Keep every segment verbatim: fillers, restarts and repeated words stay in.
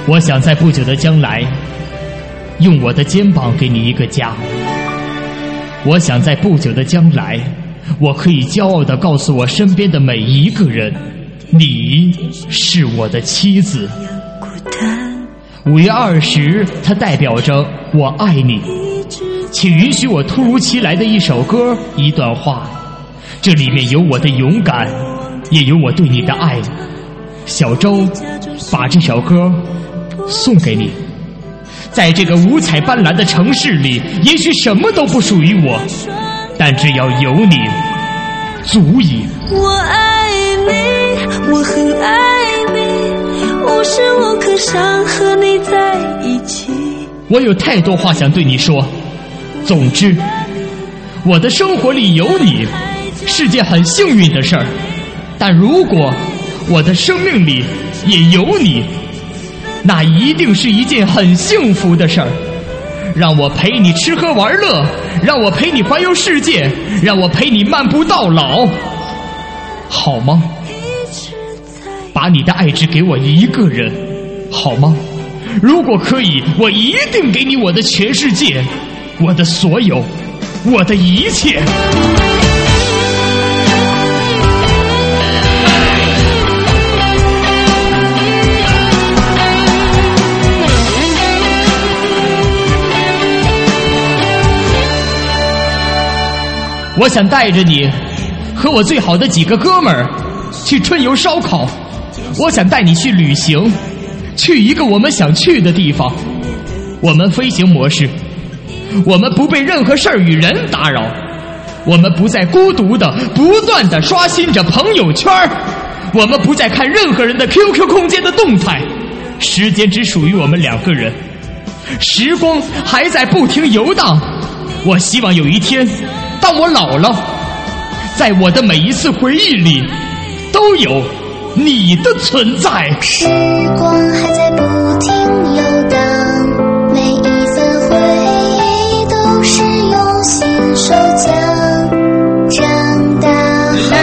我想在不久的将来，用我的肩膀给你一个家。我想在不久的将来，我可以骄傲地告诉我身边的每一个人，你是我的妻子。五月二十，它代表着我爱你。请允许我突如其来的一首歌，一段话，这里面有我的勇敢，也有我对你的爱。小周，把这首歌送给你。在这个五彩斑斓的城市里，也许什么都不属于我，但只要有你，足矣。 我爱你，我很爱你，无时无刻想和你在一起。 我有太多话想对你说，总之，我的生活里有你，是件很幸运的事儿。但如果我的生命里也有你，那一定是一件很幸福的事儿。让我陪你吃喝玩乐，让我陪你环游世界，让我陪你漫步到老，好吗？把你的爱只给我一个人，好吗？如果可以，我一定给你我的全世界，我的所有，我的一切。我想带着你和我最好的几个哥们儿去春游烧烤，我想带你去旅行，去一个我们想去的地方。我们飞行模式，我们不被任何事儿与人打扰，我们不再孤独的不断的刷新着朋友圈，我们不再看任何人的 Q Q 空间的动态。时间只属于我们两个人，时光还在不停游荡。我希望有一天，当我老了，在我的每一次回忆里都有你的存在。 时光还在不停游荡，每一份回忆都是用心收藏。长大后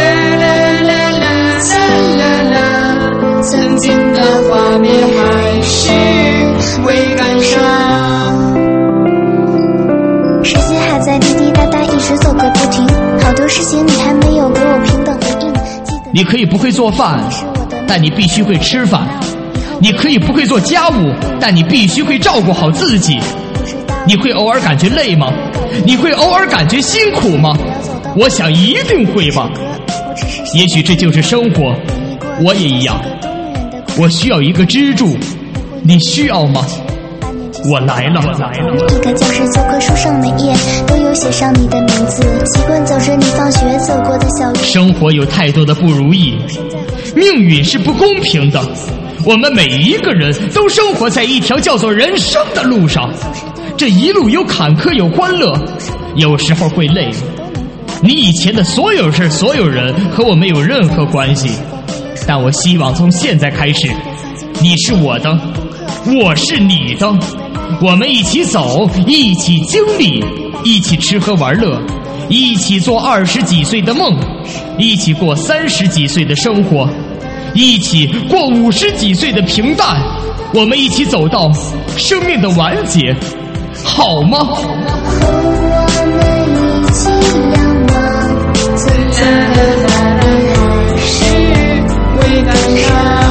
曾经的画面还是会感伤。时间还在滴滴答答一直走个不停，好多事情你还没有给我平等的应。 你可以不会做饭，但你必须会吃饭。你可以不会做家务，但你必须会照顾好自己。你会偶尔感觉累吗？你会偶尔感觉辛苦吗？我想一定会吧。也许这就是生活，我也一样。我需要一个支柱，你需要吗？我来了，我来了。 一个教室教科书上每页都有写上你的名字，习惯走着你放学走过的小路。 生活有太多的不如意，命运是不公平的。我们每一个人都生活在一条叫做人生的路上，这一路有坎坷有欢乐，有时候会累。你以前的所有事所有人和我没有任何关系，但我希望从现在开始，你是我的，我是你的，我们一起走，一起经历，一起吃喝玩乐，一起做二十几岁的梦，一起过三十几岁的生活，一起过五十几岁的平淡。我们一起走到生命的完结，好吗？ 我们一起仰望，曾经的画面还是会感伤。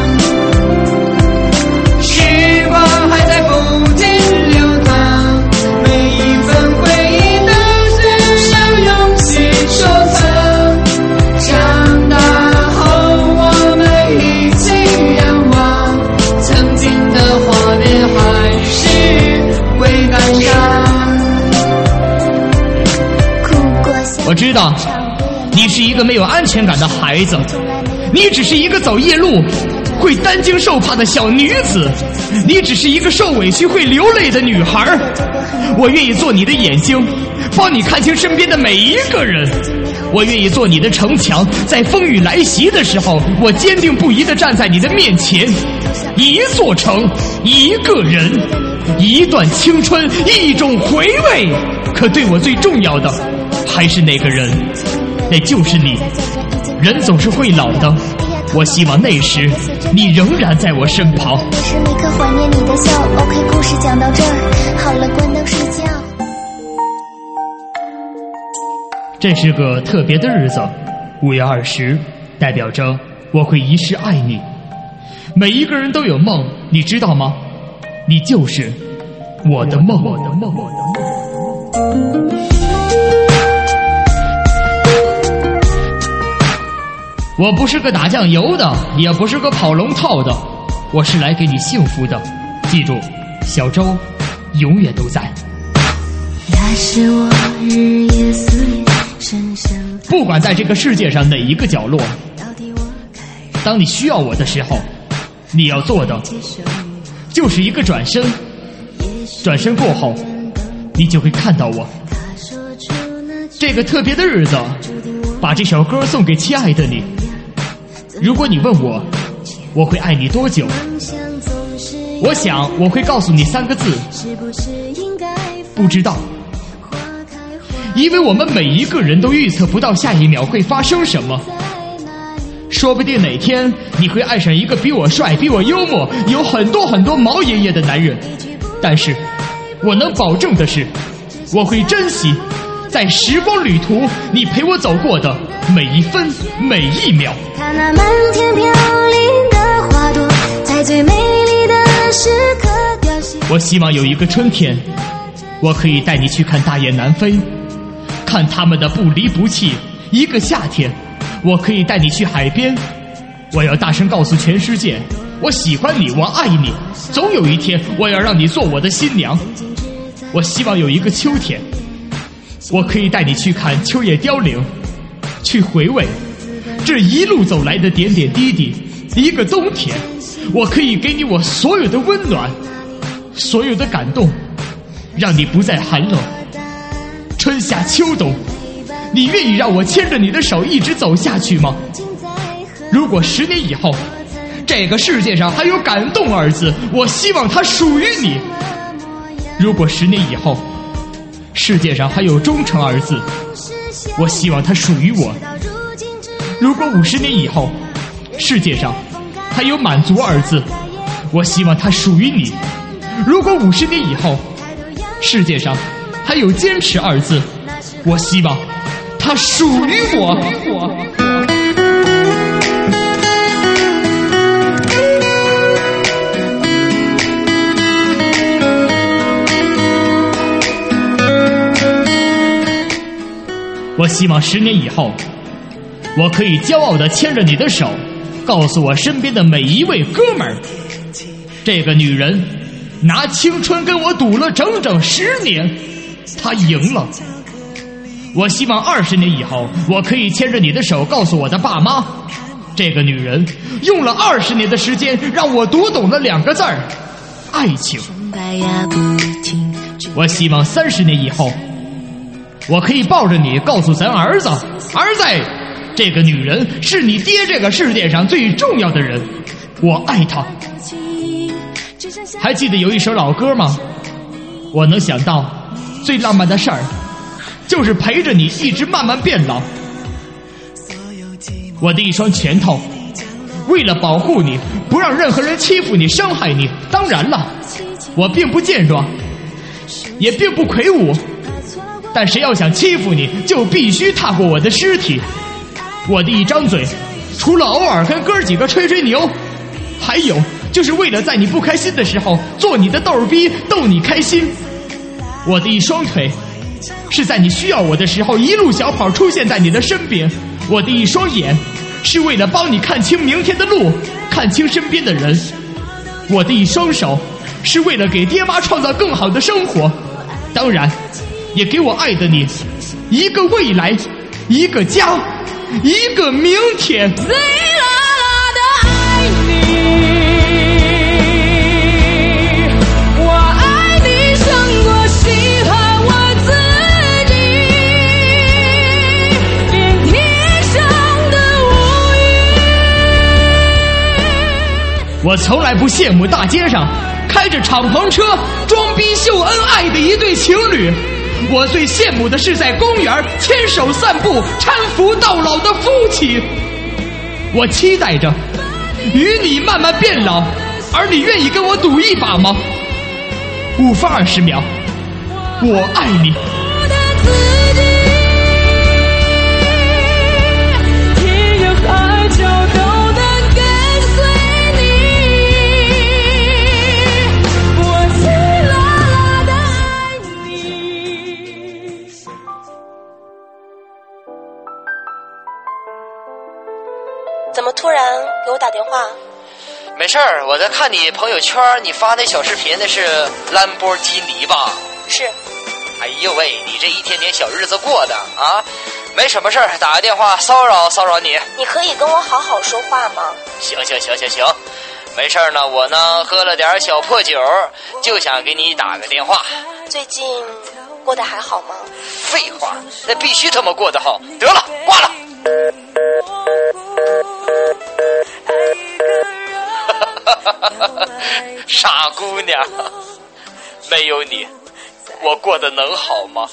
我知道你是一个没有安全感的孩子，你只是一个走夜路会担惊受怕的小女子，你只是一个受委屈会流泪的女孩。我愿意做你的眼睛，帮你看清身边的每一个人。我愿意做你的城墙，在风雨来袭的时候，我坚定不移地站在你的面前。一座城，一个人，一段青春，一种回味。可对我最重要的还是那个人，那就是你。人总是会老的， 我希望那时你仍然在我身旁。 每时每刻怀念你的笑。 OK， 故事讲到这儿，好了，关灯睡觉。 这是个特别的日子，五月二十，代表着我会一世爱你。每一个人都有梦，你知道吗？你就是我的梦。我的梦，我的梦。我不是个打酱油的，也不是个跑龙套的，我是来给你幸福的。记住，小周永远都在。 他是我日夜思念，深深不管在这个世界上哪一个角落，当你需要我的时候，你要做的就是一个转身，转身过后你就会看到我。这个特别的日子，把这首歌送给亲爱的你。如果你问我我会爱你多久，我想我会告诉你三个字，不知道。因为我们每一个人都预测不到下一秒会发生什么，说不定哪天你会爱上一个比我帅、比我幽默、有很多很多毛爷爷的男人，但是我能保证的是，我会珍惜在时光旅途你陪我走过的每一分每一秒。 看那满天飘零的花朵，在最美丽的时刻凋谢。 我希望有一个春天，我可以带你去看大雁南飞，看他们的不离不弃。一个夏天，我可以带你去海边，我要大声告诉全世界，我喜欢你，我爱你。总有一天，我要让你做我的新娘。我希望有一个秋天，我可以带你去看秋叶凋零，去回味这一路走来的点点滴滴。一个冬天，我可以给你我所有的温暖，所有的感动，让你不再寒冷。春夏秋冬，你愿意让我牵着你的手一直走下去吗？如果十年以后这个世界上还有感动二字，我希望它属于你。如果十年以后世界上还有忠诚二字，我希望它属于我。如果五十年以后世界上还有满足二字，我希望它属于你。如果五十年以后世界上还有坚持二字，我希望它属于我。我希望十年以后，我可以骄傲地牵着你的手，告诉我身边的每一位哥们儿，这个女人拿青春跟我赌了整整十年，她赢了。我希望二十年以后，我可以牵着你的手，告诉我的爸妈，这个女人用了二十年的时间，让我读懂了两个字儿：爱情。我希望三十年以后，我可以抱着你，告诉咱儿子，儿子，这个女人是你爹这个世界上最重要的人，我爱她。还记得有一首老歌吗？我能想到最浪漫的事儿，就是陪着你一直慢慢变老。我的一双拳头，为了保护你，不让任何人欺负你、伤害你。当然了，我并不健壮，也并不魁梧，但谁要想欺负你，就必须踏过我的尸体。我的一张嘴，除了偶尔跟哥几个吹吹牛，还有就是为了在你不开心的时候做你的逗逼，逗你开心。我的一双腿，是在你需要我的时候一路小跑出现在你的身边。我的一双眼，是为了帮你看清明天的路，看清身边的人。我的一双手，是为了给爹妈创造更好的生活，当然也给我爱的你一个未来，一个家，一个明天。 最辣辣的爱你，我爱你胜过喜欢我自己，连天上的乌云。 我从来不羡慕大街上开着敞篷车装逼秀恩爱的一对情侣，我最羡慕的是在公园牵手散步搀扶到老的夫妻。 我期待着与你慢慢变老，而你愿意跟我赌一把吗？五分二十秒，我爱你。 怎么突然给我打电话？ 没事儿，我在看你朋友圈，你发那小视频，那是兰博基尼吧？ 是。 哎呦喂，你这一天天小日子过的啊，没什么事儿，打个电话骚扰骚扰你。 你可以跟我好好说话吗？ 行行行行行，没事儿呢，我呢喝了点小破酒，就想给你打个电话。 最近过得还好吗？ 废话，那必须他妈过得好。得了，挂了。傻姑娘，没有你我过得能好吗？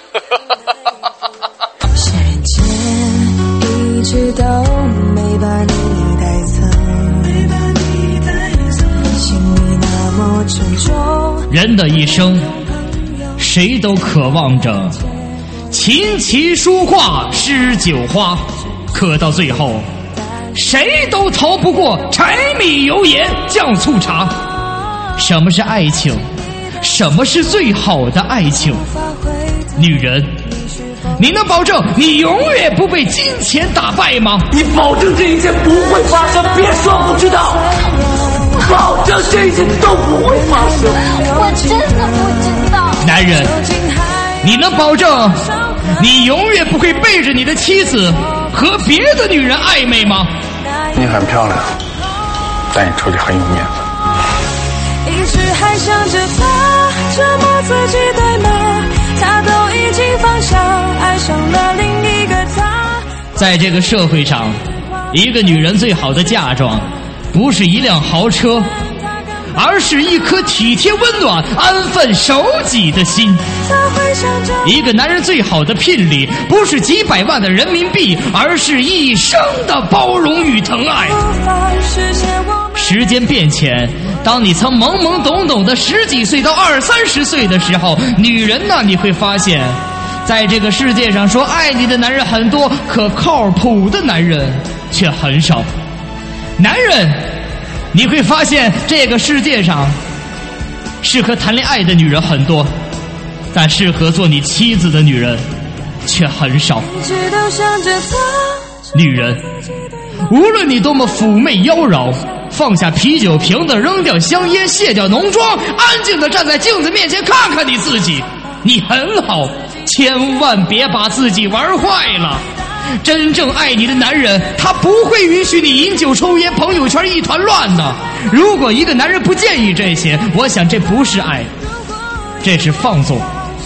时间一直都没把你带走，心里那么沉重。 人的一生，谁都渴望着琴棋书画诗酒花，可到最后谁都逃不过柴米油盐酱醋茶。什么是爱情？什么是最好的爱情？女人，你能保证你永远不被金钱打败吗？ 你保证这一切不会发生，别说不知道，保证这一切都不会发生。 我真的不知道。 男人，你能保证你永远不会背着你的妻子和别的女人暧昧吗？ 你很漂亮，但你处理很有面子。 一直还想着他，折磨自己对吗？他都已经放下，爱上了另一个他。 在这个社会上，一个女人最好的嫁妆不是一辆豪车，而是一颗体贴温暖安分守己的心。一个男人最好的聘礼不是几百万的人民币，而是一生的包容与疼爱。时间变迁，当你曾懵懵懂懂的十几岁到二三十岁的时候，女人呢，你会发现在这个世界上说爱你的男人很多，可靠谱的男人却很少。男人，你会发现这个世界上适合谈恋爱的女人很多，但适合做你妻子的女人却很少。女人，无论你多么妩媚妖娆，放下啤酒瓶子，扔掉香烟，卸掉浓妆，安静地站在镜子面前看看你自己，你很好，千万别把自己玩坏了。真正爱你的男人，他不会允许你饮酒抽烟，朋友圈一团乱的。如果一个男人不介意这些，我想这不是爱，这是放纵。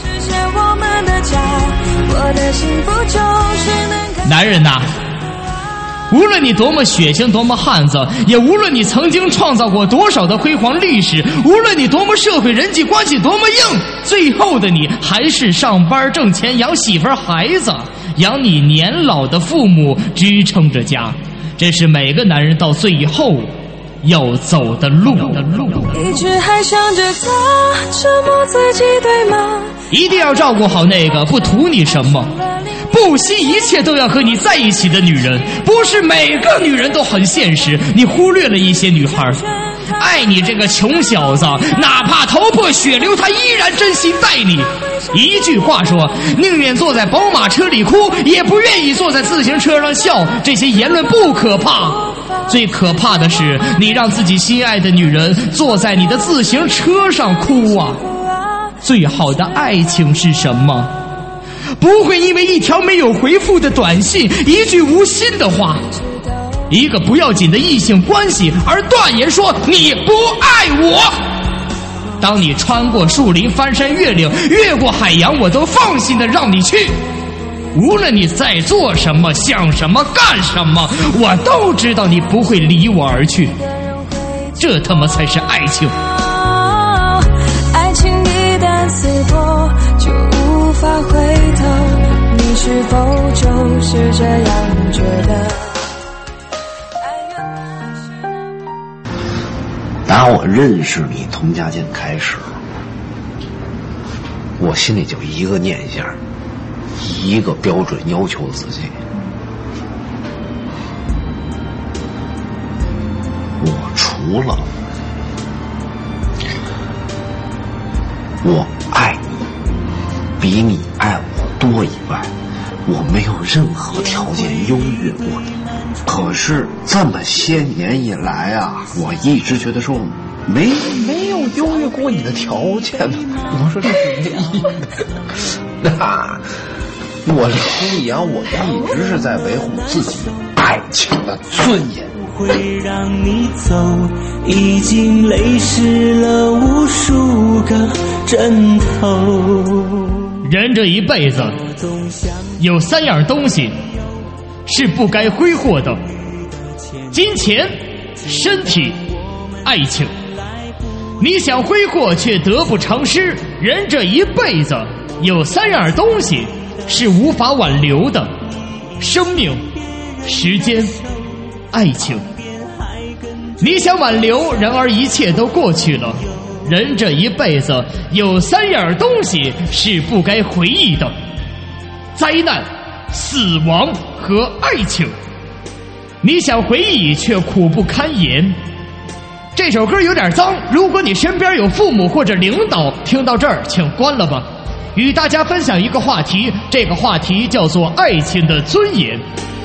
男人呐，无论你多么血腥，多么汉子，也无论你曾经创造过多少的辉煌历史，无论你多么社会人际关系多么硬，最后的你还是上班挣钱，养媳妇孩子，养你年老的父母，支撑着家。这是每个男人到最后要走的路。 一直还想着他，折磨自己对吗？ 一定要照顾好那个不图你什么，不惜一切都要和你在一起的女人。不是每个女人都很现实，你忽略了一些女孩。爱你这个穷小子，哪怕头破血流，他依然真心待你。一句话说，宁愿坐在宝马车里哭，也不愿意坐在自行车上笑。这些言论不可怕，最可怕的是你让自己心爱的女人坐在你的自行车上哭啊！最好的爱情是什么？不会因为一条没有回复的短信，一句无心的话，一个不要紧的异性关系而断言说你不爱我。当你穿过树林，翻山越岭，越过海洋，我都放心的让你去。无论你在做什么，想什么，干什么，我都知道你不会离我而去。这他妈才是爱情。 爱情一旦撕破，就无法回头。你是否就是这样觉得？ 打我认识你童家健开始，我心里就一个念想，一个标准要求自己，我除了我爱你比你爱我多以外，我没有任何条件优越过你。可是这么些年以来啊，我一直觉得说没没有优越过你的条件。我说这是没意义的。那我弘扬，我一直是在维护自己爱情的尊严。 会让你走，已经泪湿了无数个枕头。 人这一辈子有三样东西是不该挥霍的：金钱、身体、爱情。你想挥霍却得不偿失。人这一辈子有三样东西是无法挽留的：生命、时间、爱情。你想挽留，然而一切都过去了。人这一辈子有三样东西是不该回忆的：灾难、死亡和爱情。你想回忆却苦不堪言。这首歌有点脏，如果你身边有父母或者领导，听到这儿请关了吧。与大家分享一个话题，这个话题叫做爱情的尊严。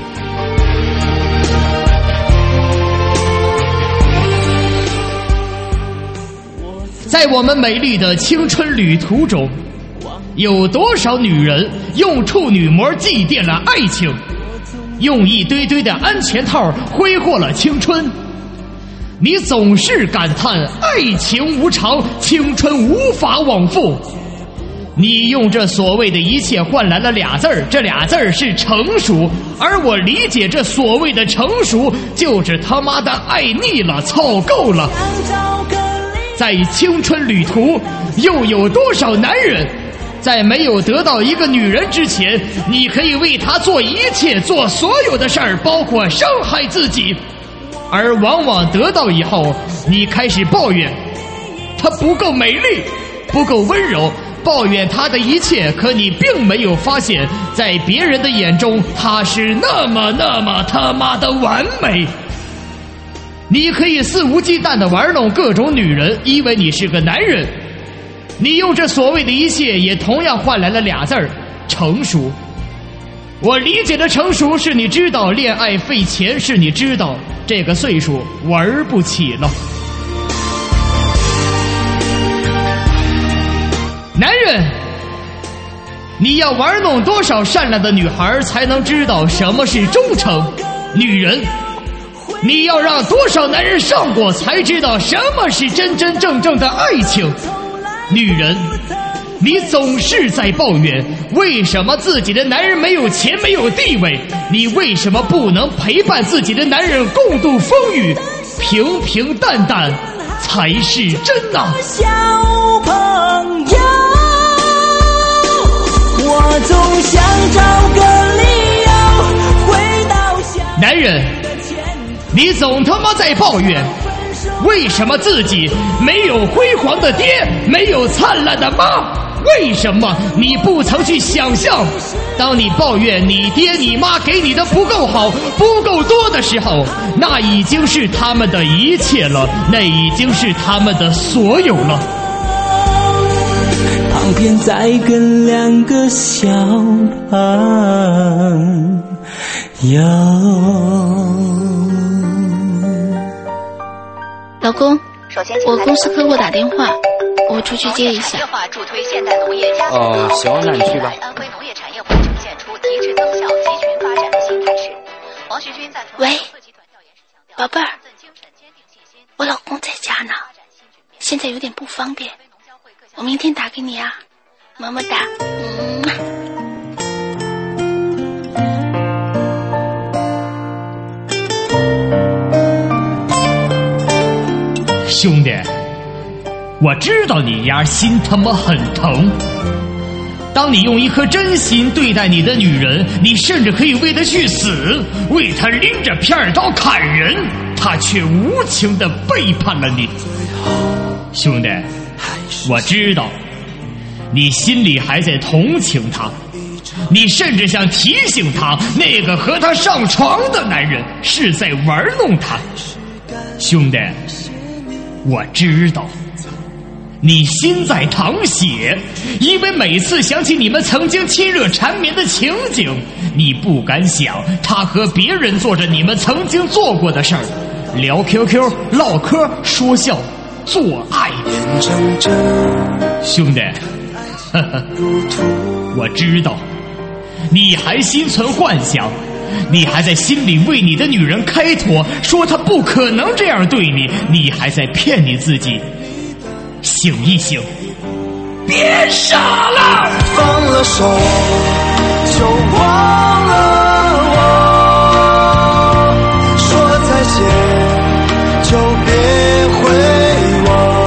在我们美丽的青春旅途中，有多少女人用处女膜祭奠了爱情，用一堆堆的安全套挥霍了青春。你总是感叹爱情无常，青春无法往复。你用这所谓的一切换来了俩字儿，这俩字儿是成熟。而我理解这所谓的成熟，就是他妈的爱腻了，凑够了。在青春旅途，又有多少男人在没有得到一个女人之前，你可以为她做一切，做所有的事儿，包括伤害自己。而往往得到以后，你开始抱怨她不够美丽，不够温柔，抱怨她的一切。可你并没有发现，在别人的眼中，她是那么那么他妈的完美。你可以肆无忌惮地玩弄各种女人，因为你是个男人。你用这所谓的一切，也同样换来了俩字儿：成熟。我理解的成熟，是你知道恋爱费钱，是你知道这个岁数玩不起了。男人，你要玩弄多少善良的女孩，才能知道什么是忠诚？女人，你要让多少男人上过，才知道什么是真真正正的爱情？女人，你总是在抱怨为什么自己的男人没有钱没有地位，你为什么不能陪伴自己的男人共度风雨？平平淡淡才是真啊。 小朋友，我总想找个理由回到小。 男人，你总他妈在抱怨为什么自己没有辉煌的爹，没有灿烂的妈？为什么你不曾去想象，当你抱怨你爹你妈给你的不够好不够多的时候，那已经是他们的一切了，那已经是他们的所有了。 旁边再跟两个小朋友。 老公，我公司客户打电话，我出去接一下。 哦，行，那你去吧。 喂，宝贝儿，我老公在家呢，现在有点不方便，我明天打给你啊，么么哒。嗯。 兄弟，我知道你丫心他妈很疼。当你用一颗真心对待你的女人，你甚至可以为她去死，为她拎着片刀砍人。 他却无情地背叛了你。兄弟，我知道你心里还在同情他，你甚至想提醒他，那个和他上床的男人是在玩弄他。兄弟，我知道你心在淌血，因为每次想起你们曾经亲热缠绵的情景，你不敢想他和别人做着你们曾经做过的事儿，聊 Q Q 唠嗑说笑做爱。兄弟呵呵，我知道你还心存幻想，你还在心里为你的女人开脱，说她不可能这样对你，你还在骗你自己。醒一醒，别傻了！ 放了手就忘了我，说再见就别回我，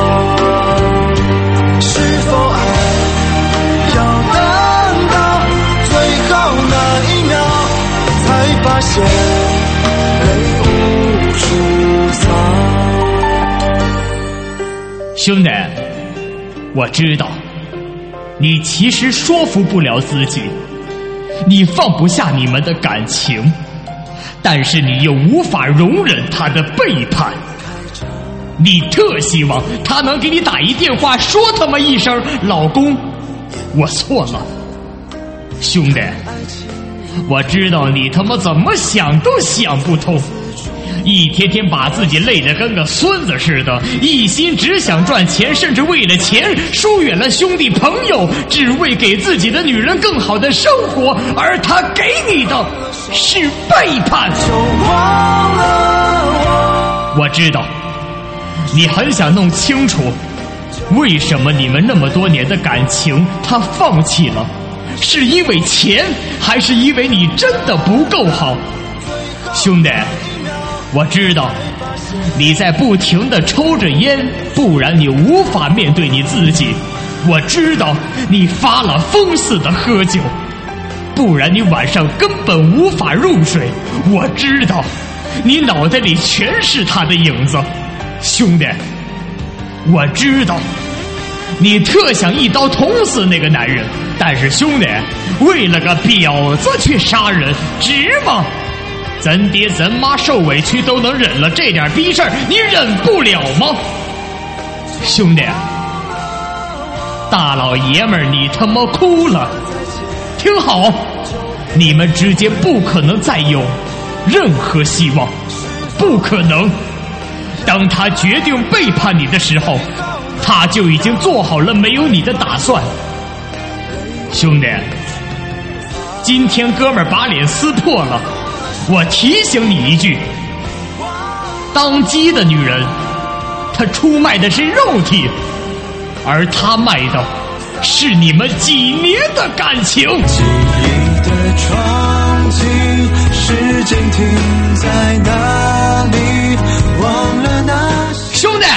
是否爱要等到最后那一秒才发现泪无处藏。 兄弟，我知道你其实说服不了自己，你放不下你们的感情，但是你又无法容忍他的背叛，你特希望他能给你打一电话，说他妈一声老公我错了。兄弟，我知道你他妈怎么想都想不通，一天天把自己累得跟个孙子似的，一心只想赚钱，甚至为了钱疏远了兄弟朋友，只为给自己的女人更好的生活，而他给你的是背叛。我知道你很想弄清楚为什么你们那么多年的感情他放弃了，是因为钱还是因为你真的不够好。兄弟，我知道你在不停地抽着烟，不然你无法面对你自己。我知道你发了疯似的喝酒，不然你晚上根本无法入睡。我知道你脑袋里全是他的影子。兄弟，我知道你特想一刀捅死那个男人，但是兄弟，为了个婊子去杀人，值吗？咱爹咱妈受委屈都能忍了，这点逼事儿你忍不了吗？兄弟，大老爷们儿你他妈哭了，听好，你们之间不可能再有任何希望，不可能。当他决定背叛你的时候，他就已经做好了没有你的打算。兄弟，今天哥们儿把脸撕破了，我提醒你一句，当鸡的女人她出卖的是肉体，而她卖的是你们几年的感情。 记忆的场景，时间停在哪里，忘了那兄弟，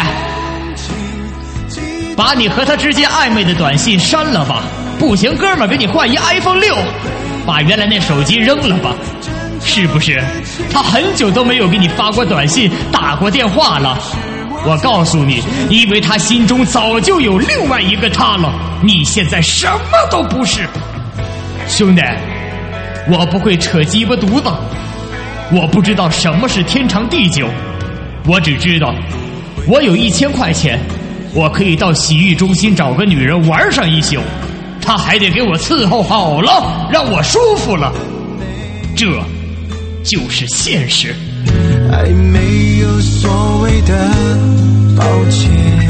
把你和他之间暧昧的短信删了吧，不行哥们儿给你换一 iPhone 六，把原来那手机扔了吧。是不是他很久都没有给你发过短信打过电话了？我告诉你，因为他心中早就有另外一个他了，你现在什么都不是。兄弟，我不会扯鸡巴犊子，我不知道什么是天长地久，我只知道我有一千块钱，我可以到洗浴中心找个女人玩上一宿，她还得给我伺候好了，让我舒服了，这就是现实。 爱没有所谓的抱歉，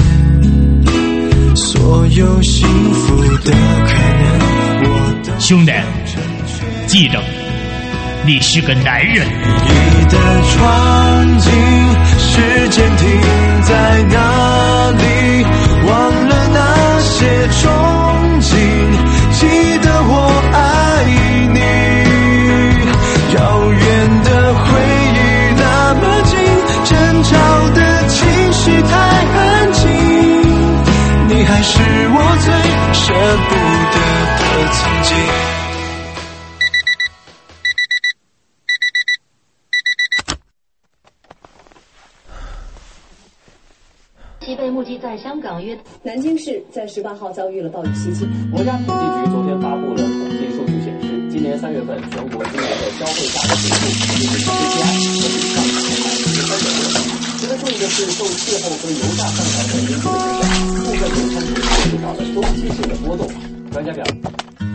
所有幸福的可能我都兄弟，记着，你是个男人。 你的场景，时间停在哪里，忘了那些憧憬，记得我爱你，遥远的回忆那么近，争吵的情绪太安静，你还是我最舍不得的曾经。 被目击在香港约南京市在十八号遭遇了暴雨袭击。 国家统计局昨天发布了统计数据显示，今年三月份全国今年的消费价格指数，也就是 C P I， 同比上涨百分之三点六。值得注意的是，受气候和油价上涨等因素的影响，部分农产品遇到了周期性的波动。专家表示。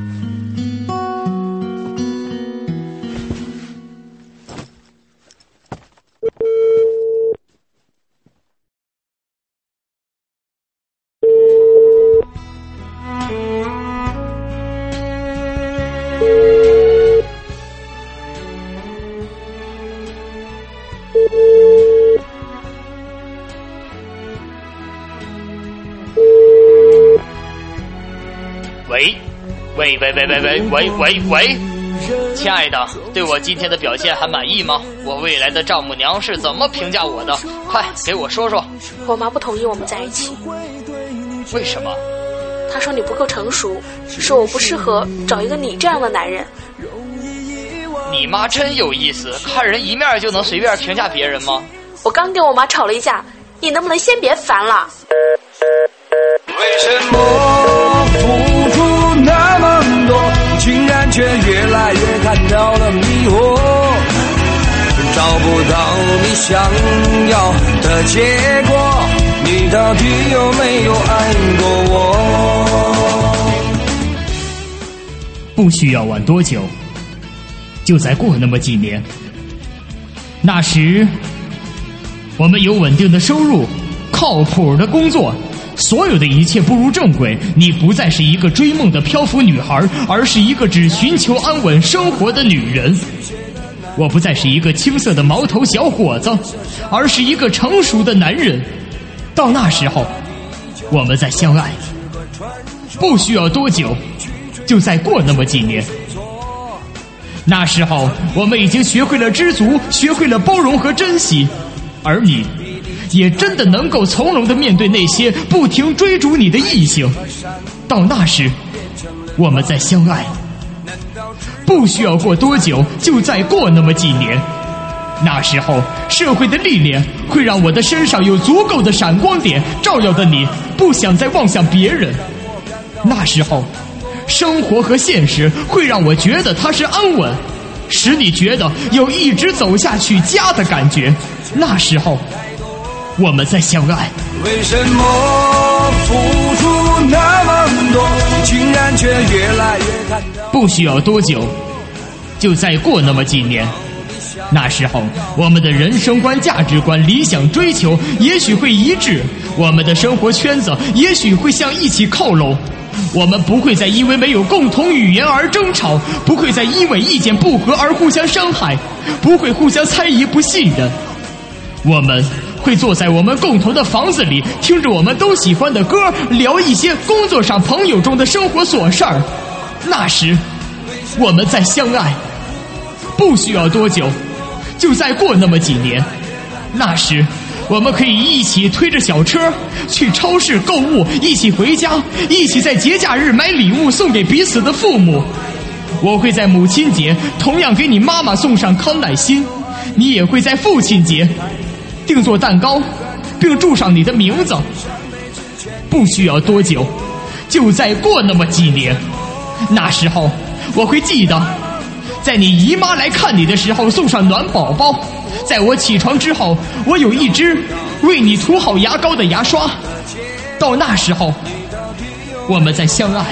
喂，喂喂喂喂喂喂喂喂，亲爱的，对我今天的表现还满意吗？我未来的丈母娘是怎么评价我的？快给我说说。 我妈不同意我们在一起。 为什么？ 她说你不够成熟，说我不适合找一个你这样的男人。 你妈真有意思，看人一面就能随便评价别人吗？ 我刚跟我妈吵了一架，你能不能先别烦了？ 为什么付出那么多，竟然却越来越看到了迷惑，找不到你想要的结果，你到底有没有爱过我？ 不需要晚多久，就再过那么几年，那时我们有稳定的收入，靠谱的工作，所有的一切步入正轨，你不再是一个追梦的漂浮女孩，而是一个只寻求安稳生活的女人。我不再是一个青涩的毛头小伙子，而是一个成熟的男人。到那时候，我们再相爱，不需要多久，就再过那么几年。那时候，我们已经学会了知足，学会了包容和珍惜，而你也真的能够从容地面对那些不停追逐你的异性。到那时，我们再相爱，不需要过多久，就再过那么几年。那时候，社会的历练会让我的身上有足够的闪光点，照耀的你不想再望向别人。那时候，生活和现实会让我觉得它是安稳，使你觉得有一直走下去家的感觉。那时候，我们再相爱。 为什么付出那么多，竟然却越来越看到？ 不需要多久，就再过那么几年。那时候，我们的人生观、价值观、理想追求也许会一致，我们的生活圈子也许会向一起靠拢。我们不会再因为没有共同语言而争吵，不会再因为意见不合而互相伤害，不会互相猜疑不信任。我们会坐在我们共同的房子里，听着我们都喜欢的歌，聊一些工作上朋友中的生活琐事儿。那时，我们再相爱，不需要多久，就再过那么几年。那时，我们可以一起推着小车去超市购物，一起回家，一起在节假日买礼物送给彼此的父母。我会在母亲节同样给你妈妈送上康乃馨，你也会在父亲节定做蛋糕，并注上你的名字。不需要多久，就再过那么几年。那时候，我会记得，在你姨妈来看你的时候送上暖宝宝，在我起床之后，我有一支为你涂好牙膏的牙刷。到那时候，我们再相爱。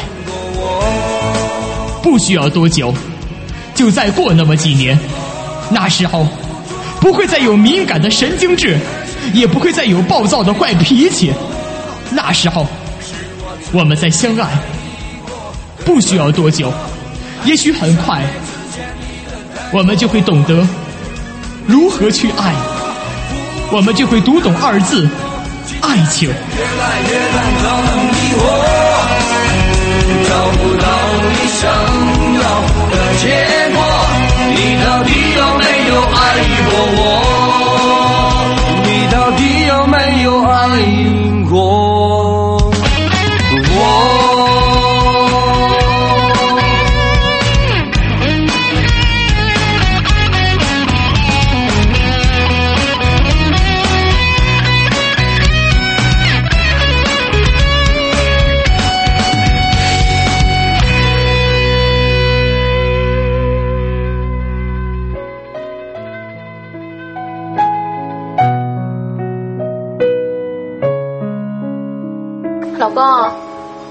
不需要多久，就再过那么几年。那时候，不会再有敏感的神经质，也不会再有暴躁的坏脾气。那时候，我们再相爱。不需要多久，也许很快，我们就会懂得如何去爱，我们就会读懂二字：爱情。 越来越感到了迷惑，找不到你想要的结果，你到底有没有爱过我？你到底有没有爱过我？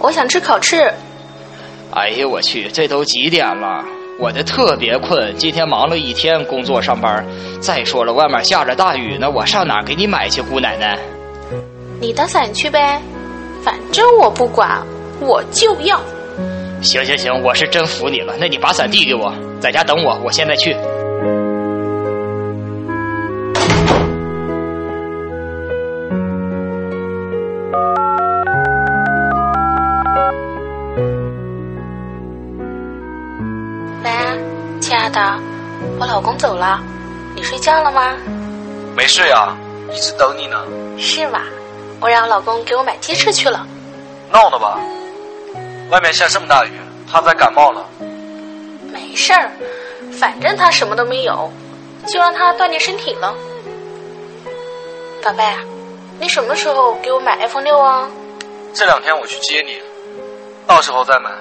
我想吃烤翅。 哎呀，我去，这都几点了？我的特别困，今天忙了一天工作上班。再说了，外面下着大雨呢，我上哪给你买去，姑奶奶？ 你打伞去呗，反正我不管，我就要。 行行行，我是真服你了。那你把伞递给我，在家等我，我现在去。 亲爱的，我老公走了，你睡觉了吗？ 没睡啊，一直等你呢。 是吗？我让老公给我买鸡翅去了。 闹呢吧？外面下这么大雨，他再感冒了。 没事儿，反正他什么都没有，就让他锻炼身体了。宝贝，你什么时候给我买 iPhone 六啊？ 这两天我去接你，到时候再买。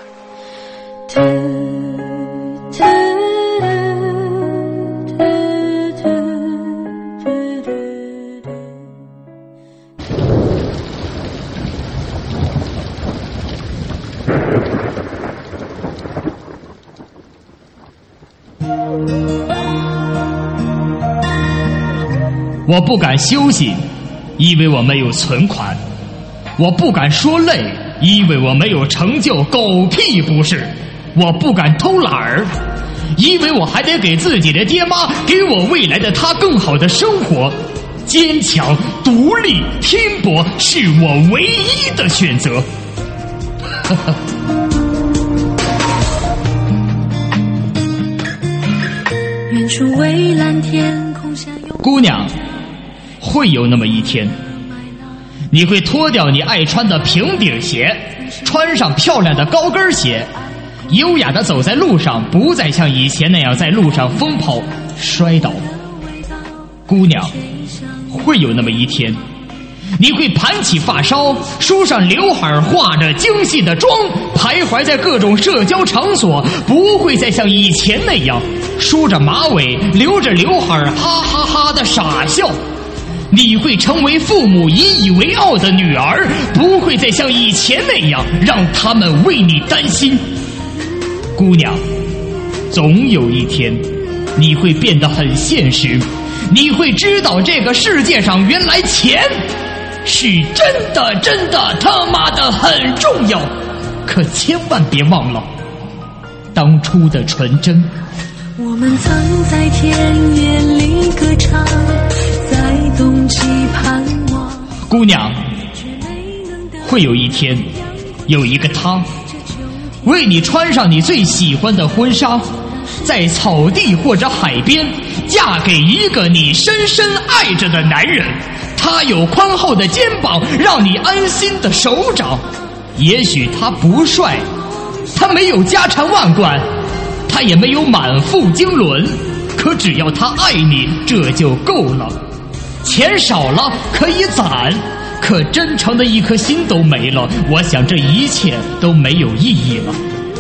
我不敢休息，因为我没有存款；我不敢说累，因为我没有成就，狗屁不是！我不敢偷懒儿，因为我还得给自己的爹妈，给我未来的他更好的生活。坚强、独立、拼搏是我唯一的选择。 远处蔚蓝天空下有姑娘，会有那么一天，你会脱掉你爱穿的平底鞋，穿上漂亮的高跟鞋，优雅地走在路上，不再像以前那样在路上疯跑摔倒。姑娘，会有那么一天，你会盘起发梢，梳上刘海，化着精细的妆，徘徊在各种社交场所，不会再像以前那样梳着马尾，留着刘海，哈哈哈的傻笑。你会成为父母引以为傲的女儿，不会再像以前那样让他们为你担心。姑娘，总有一天你会变得很现实，你会知道这个世界上原来钱是真的真的他妈的很重要，可千万别忘了当初的纯真。 我们曾在田野里歌唱，在冬季盼望。 姑娘，会有一天有一个他为你穿上你最喜欢的婚纱，在草地或者海边嫁给一个你深深爱着的男人。他有宽厚的肩膀，让你安心的手掌。也许他不帅，他没有家产万贯，他也没有满腹经纶，可只要他爱你，这就够了。钱少了可以攒，可真诚的一颗心都没了，我想这一切都没有意义了。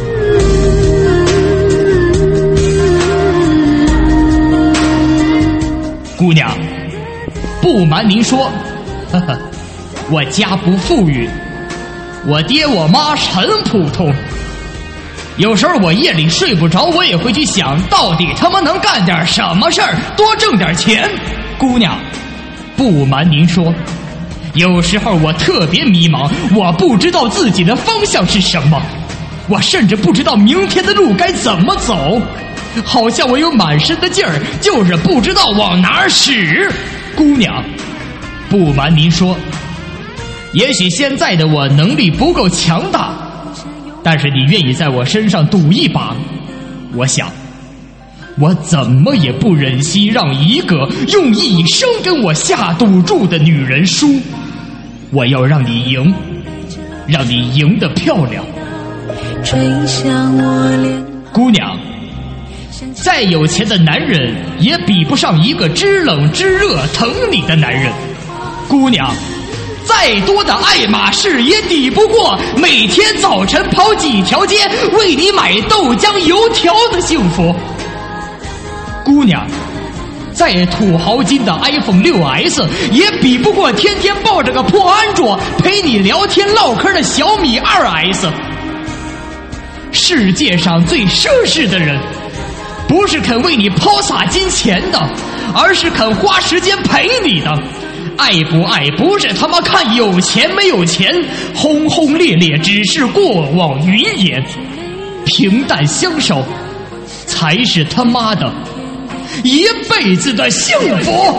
姑娘，不瞒您说，呵呵，我家不富裕，我爹我妈很普通。有时候我夜里睡不着，我也会去想，到底他妈能干点什么事儿，多挣点钱。姑娘，不瞒您说，有时候我特别迷茫，我不知道自己的方向是什么，我甚至不知道明天的路该怎么走，好像我有满身的劲儿，就是不知道往哪儿使。姑娘，不瞒您说，也许现在的我能力不够强大，但是你愿意在我身上赌一把，我想我怎么也不忍心让一个用一生跟我下赌注的女人输。我要让你赢，让你赢得漂亮。 吹向我脸， 姑娘，再有钱的男人也比不上一个知冷知热疼你的男人。姑娘，再多的爱马仕也抵不过每天早晨跑几条街为你买豆浆油条的幸福。姑娘， 再土豪金的 iPhone 六 S 也比不过天天抱着个破安卓陪你聊天唠嗑的小米 二 S。 世界上最奢侈的人，不是肯为你抛洒金钱的，而是肯花时间陪你的。爱不爱不是他妈看有钱没有钱，轰轰烈烈只是过往云烟，平淡相守才是他妈的一辈子的幸福。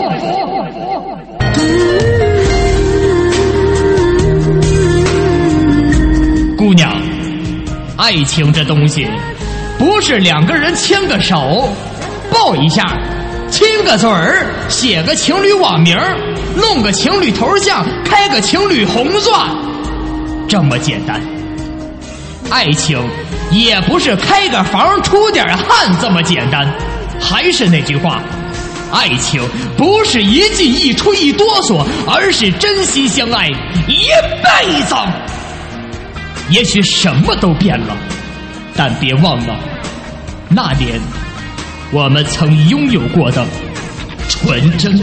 姑娘，爱情这东西不是两个人牵个手抱一下亲个嘴儿写个情侣网名弄个情侣头像开个情侣红钻这么简单。爱情也不是开个房出点汗这么简单。还是那句话，爱情不是一进一出一哆嗦，而是真心相爱一辈子。也许什么都变了，但别忘了那年我们曾拥有过的纯真。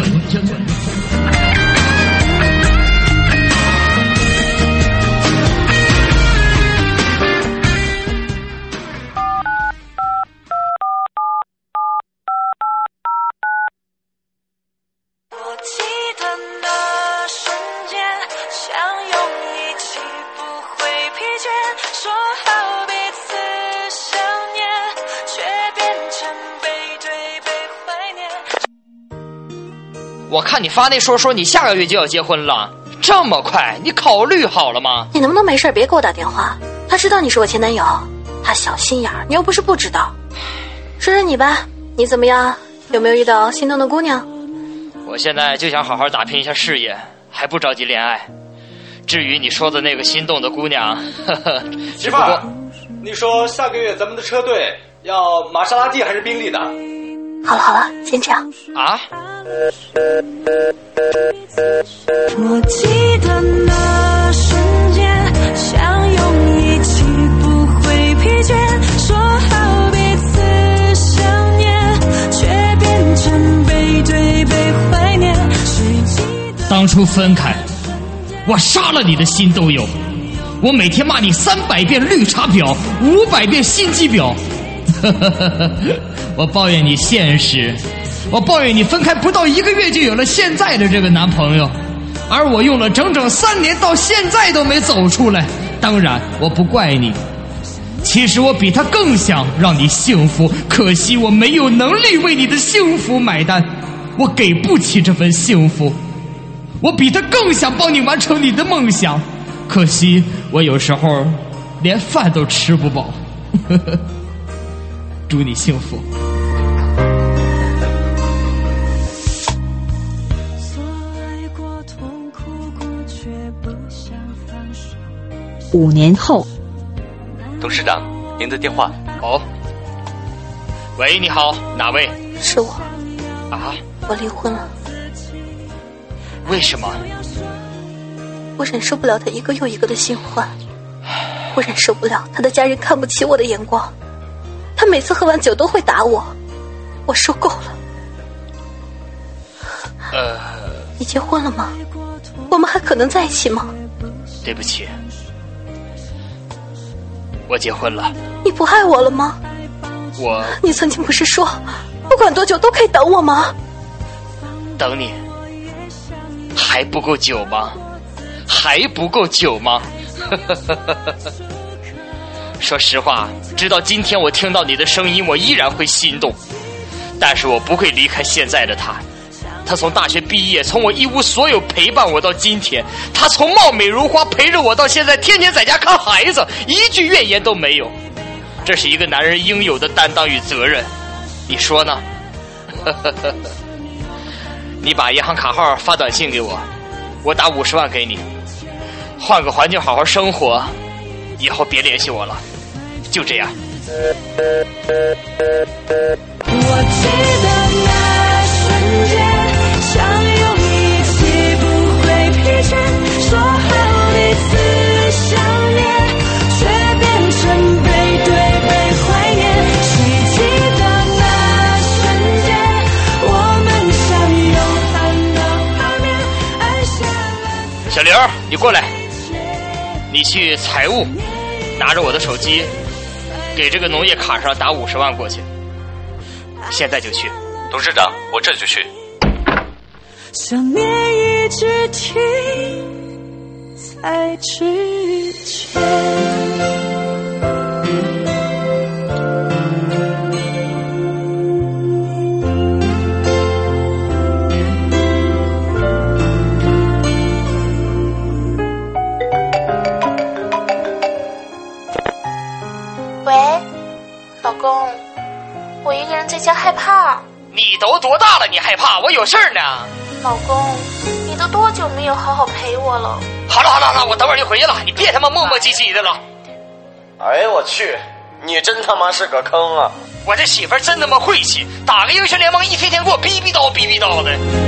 我看你发那说说你下个月就要结婚了，这么快，你考虑好了吗？ 你能不能没事别给我打电话？他知道你是我前男友，他小心眼儿，你又不是不知道。说说你吧，你怎么样？有没有遇到心动的姑娘？ 我现在就想好好打拼一下事业，还不着急恋爱。至于你说的那个心动的姑娘，呵呵， 媳妇儿，你说下个月咱们的车队要玛莎拉蒂还是宾利的？ 好了好了，先这样啊。 我记得那瞬间，相拥一起不会疲倦，说好彼此想念，却变成背对背怀念。 当初分开，我杀了你的心都有。我每天骂你三百遍绿茶婊，五百遍心机婊。我抱怨你现实，我抱怨你分开不到一个月就有了现在的这个男朋友，而我用了整整三年到现在都没走出来。当然我不怪你，其实我比他更想让你幸福，可惜我没有能力为你的幸福买单，我给不起这份幸福。我比他更想帮你完成你的梦想，可惜我有时候连饭都吃不饱。祝你幸福。 五年后， 董事长，您的电话。 哦，喂，你好，哪位？ 是我。 啊？ 我离婚了。 为什么？ 我忍受不了他一个又一个的新欢，我忍受不了他的家人看不起我的眼光，他每次喝完酒都会打我，我受够了。 呃， 你结婚了吗？我们还可能在一起吗？ 对不起，我结婚了。 你不爱我了吗？ 我…… 你曾经不是说不管多久都可以等我吗？ 等你还不够久吗？还不够久吗？说实话，直到今天我听到你的声音，我依然会心动，但是我不会离开现在的他。他从大学毕业，从我一无所有陪伴我到今天，他从貌美如花陪着我到现在，天天在家看孩子，一句怨言都没有。这是一个男人应有的担当与责任，你说呢？你把银行卡号发短信给我，我打五十万给你，换个环境好好生活，以后别联系我了，就这样。 我记得那瞬间，相拥一起不会疲倦，说好彼此想念，却变成背对背怀念。谁记得那瞬间，我们儿，你过来，你去财务拿着我的手机给这个农业卡上打五十万过去，现在就去。 董事长，我这就去。 想念一直停在之前。 喂，老公，我一个人在家害怕。 你都多大了，你害怕？我有事儿呢。 老公，你都多久没有好好陪我了？ 好了好了好了，我等会儿就回去了，你别他妈磨磨唧唧的了。 哎我去，你真他妈是个坑啊！ 我这媳妇儿真他妈晦气，打个英雄联盟一天天给我逼逼叨逼逼叨的。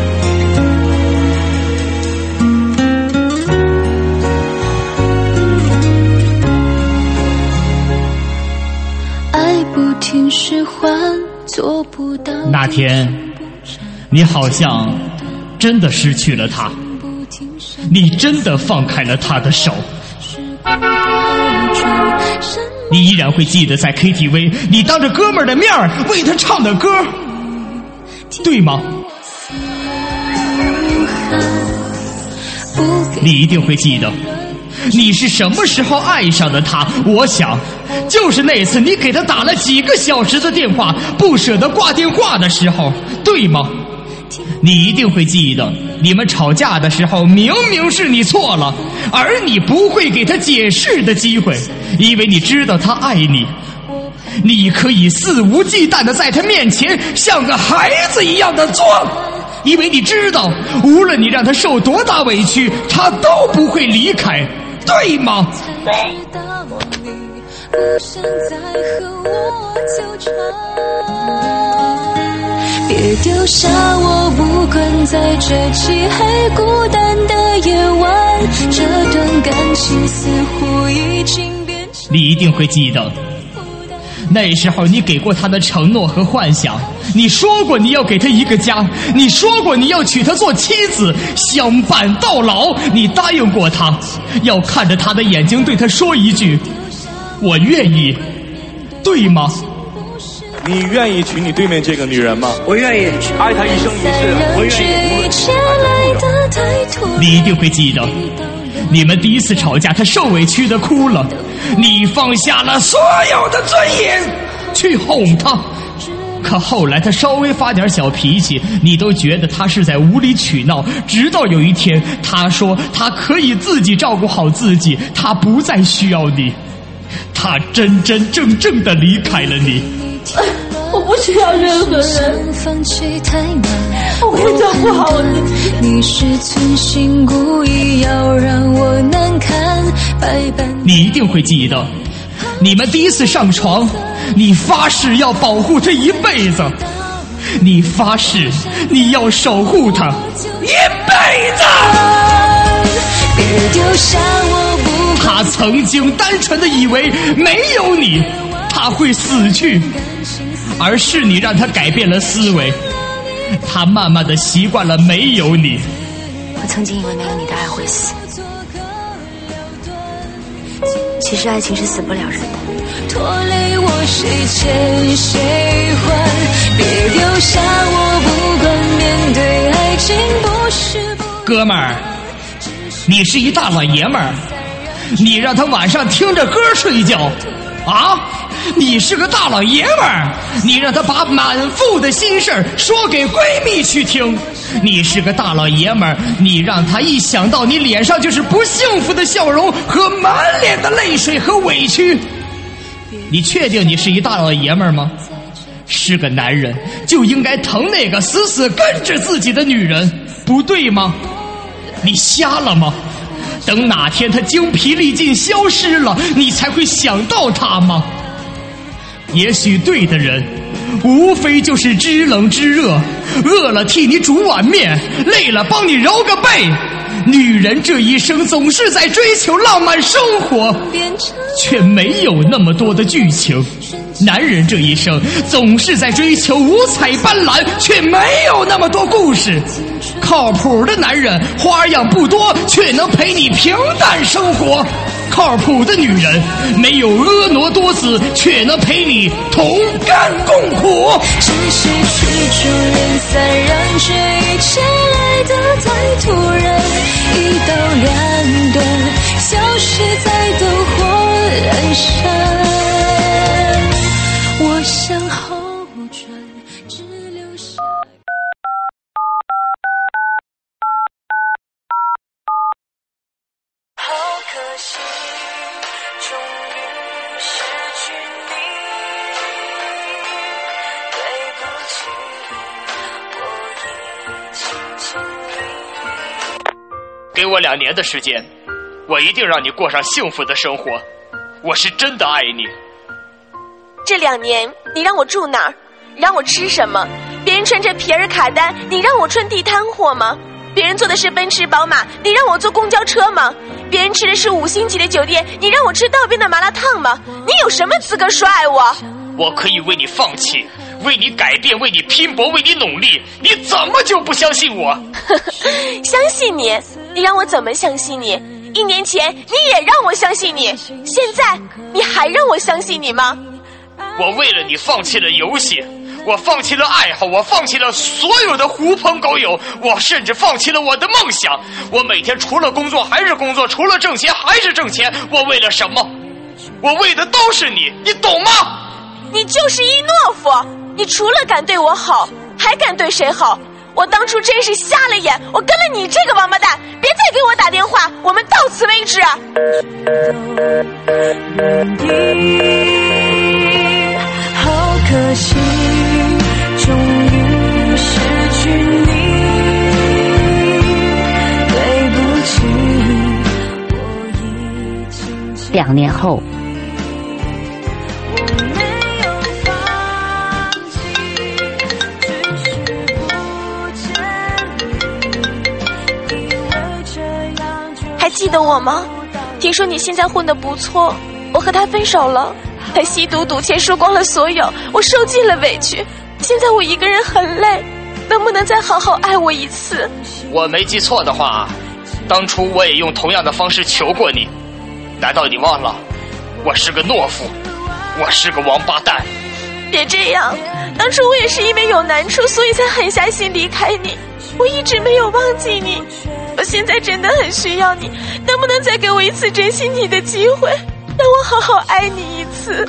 爱不听使唤，做不到。 那天你好像真的失去了他，你真的放开了他的手，你依然会记得在 K T V 你当着哥们儿的面为他唱的歌，对吗？你一定会记得你是什么时候爱上的他。我想就是那次你给他打了几个小时的电话，不舍得挂电话的时候，对吗？你一定会记得你们吵架的时候，明明是你错了，而你不会给他解释的机会，因为你知道他爱你，你可以肆无忌惮的在他面前像个孩子一样的装，因为你知道无论你让他受多大委屈，他都不会离开，对吗？ 对。不想再和我纠缠，别丢下我，不管在这漆黑孤单的夜晚，这段感情似乎已经变成。 你一定会记得那时候你给过他的承诺和幻想，你说过你要给他一个家，你说过你要娶她做妻子，相伴到老，你答应过他要看着他的眼睛对他说一句我愿意，对吗？ 你愿意娶你对面这个女人吗？我愿意，爱她一生一世，我愿意。 你一定会记得你们第一次吵架，他受委屈的哭了，你放下了所有的尊严去哄他，可后来他稍微发点小脾气，你都觉得他是在无理取闹，直到有一天他说他可以自己照顾好自己，他不再需要你，他真真正正的离开了你。 我不需要任何人，我会照顾好我自己。你是存心故意要让我难堪，百般。 你一定会记得你们第一次上床，你发誓要保护他一辈子，你发誓你要守护他一辈子。 别丢下我不。 他曾经单纯的以为没有你他会死去，而是你让他改变了思维，他慢慢的习惯了没有你。 我曾经以为没有你的爱会死，其实爱情是死不了人的。 拖累我谁欠谁还，别丢下我不管，面对爱情不是不。 哥们儿，你是一大老爷们儿，你让他晚上听着歌睡觉啊？你是个大老爷们儿，你让他把满腹的心事说给闺蜜去听。你是个大老爷们儿，你让他一想到你脸上就是不幸福的笑容和满脸的泪水和委屈。你确定你是一大老爷们儿吗？是个男人就应该疼那个死死跟着自己的女人，不对吗？你瞎了吗？等哪天他精疲力尽消失了，你才会想到他吗？也许对的人无非就是知冷知热，饿了替你煮碗面，累了帮你揉个背。女人这一生总是在追求浪漫生活，却没有那么多的剧情。 男人这一生总是在追求五彩斑斓，却没有那么多故事。靠谱的男人花样不多，却能陪你平淡生活。靠谱的女人没有婀娜多姿，却能陪你同甘共苦。 只是曲终人散，让这一切来得太突然，一刀两断，消失在灯火阑珊。我向后转，只留下。好可惜，终于失去你，对不起，我已经尽力。 给我两年的时间，我一定让你过上幸福的生活。我是真的爱你。 这两年你让我住哪儿？让我吃什么？别人穿着皮尔卡丹，你让我穿地摊货吗？别人坐的是奔驰宝马，你让我坐公交车吗？别人吃的是五星级的酒店，你让我吃道边的麻辣烫吗？你有什么资格说爱我？ 我可以为你放弃，为你改变，为你拼搏，为你努力，你怎么就不相信我？ 相信你？你让我怎么相信你？一年前你也让我相信你，现在你还让我相信你吗？ 我为了你放弃了游戏，我放弃了爱好，我放弃了所有的狐朋狗友，我甚至放弃了我的梦想。我每天除了工作还是工作，除了挣钱还是挣钱。我为了什么？我为的都是你，你懂吗？ 你就是一懦夫，你除了敢对我好，还敢对谁好？我当初真是瞎了眼，我跟了你这个王八蛋！别再给我打电话，我们到此为止。 好可惜，终于失去你，对不起，我已经两年后。 还记得我吗？听说你现在混得不错，我和他分手了，他吸毒赌钱输光了所有，我受尽了委屈，现在我一个人很累，能不能再好好爱我一次？ 我没记错的话，当初我也用同样的方式求过你，难道你忘了？我是个懦夫，我是个王八蛋。 别这样，当初我也是因为有难处，所以才狠下心离开你，我一直没有忘记你，我现在真的很需要你，能不能再给我一次珍惜你的机会，让我好好爱你一次？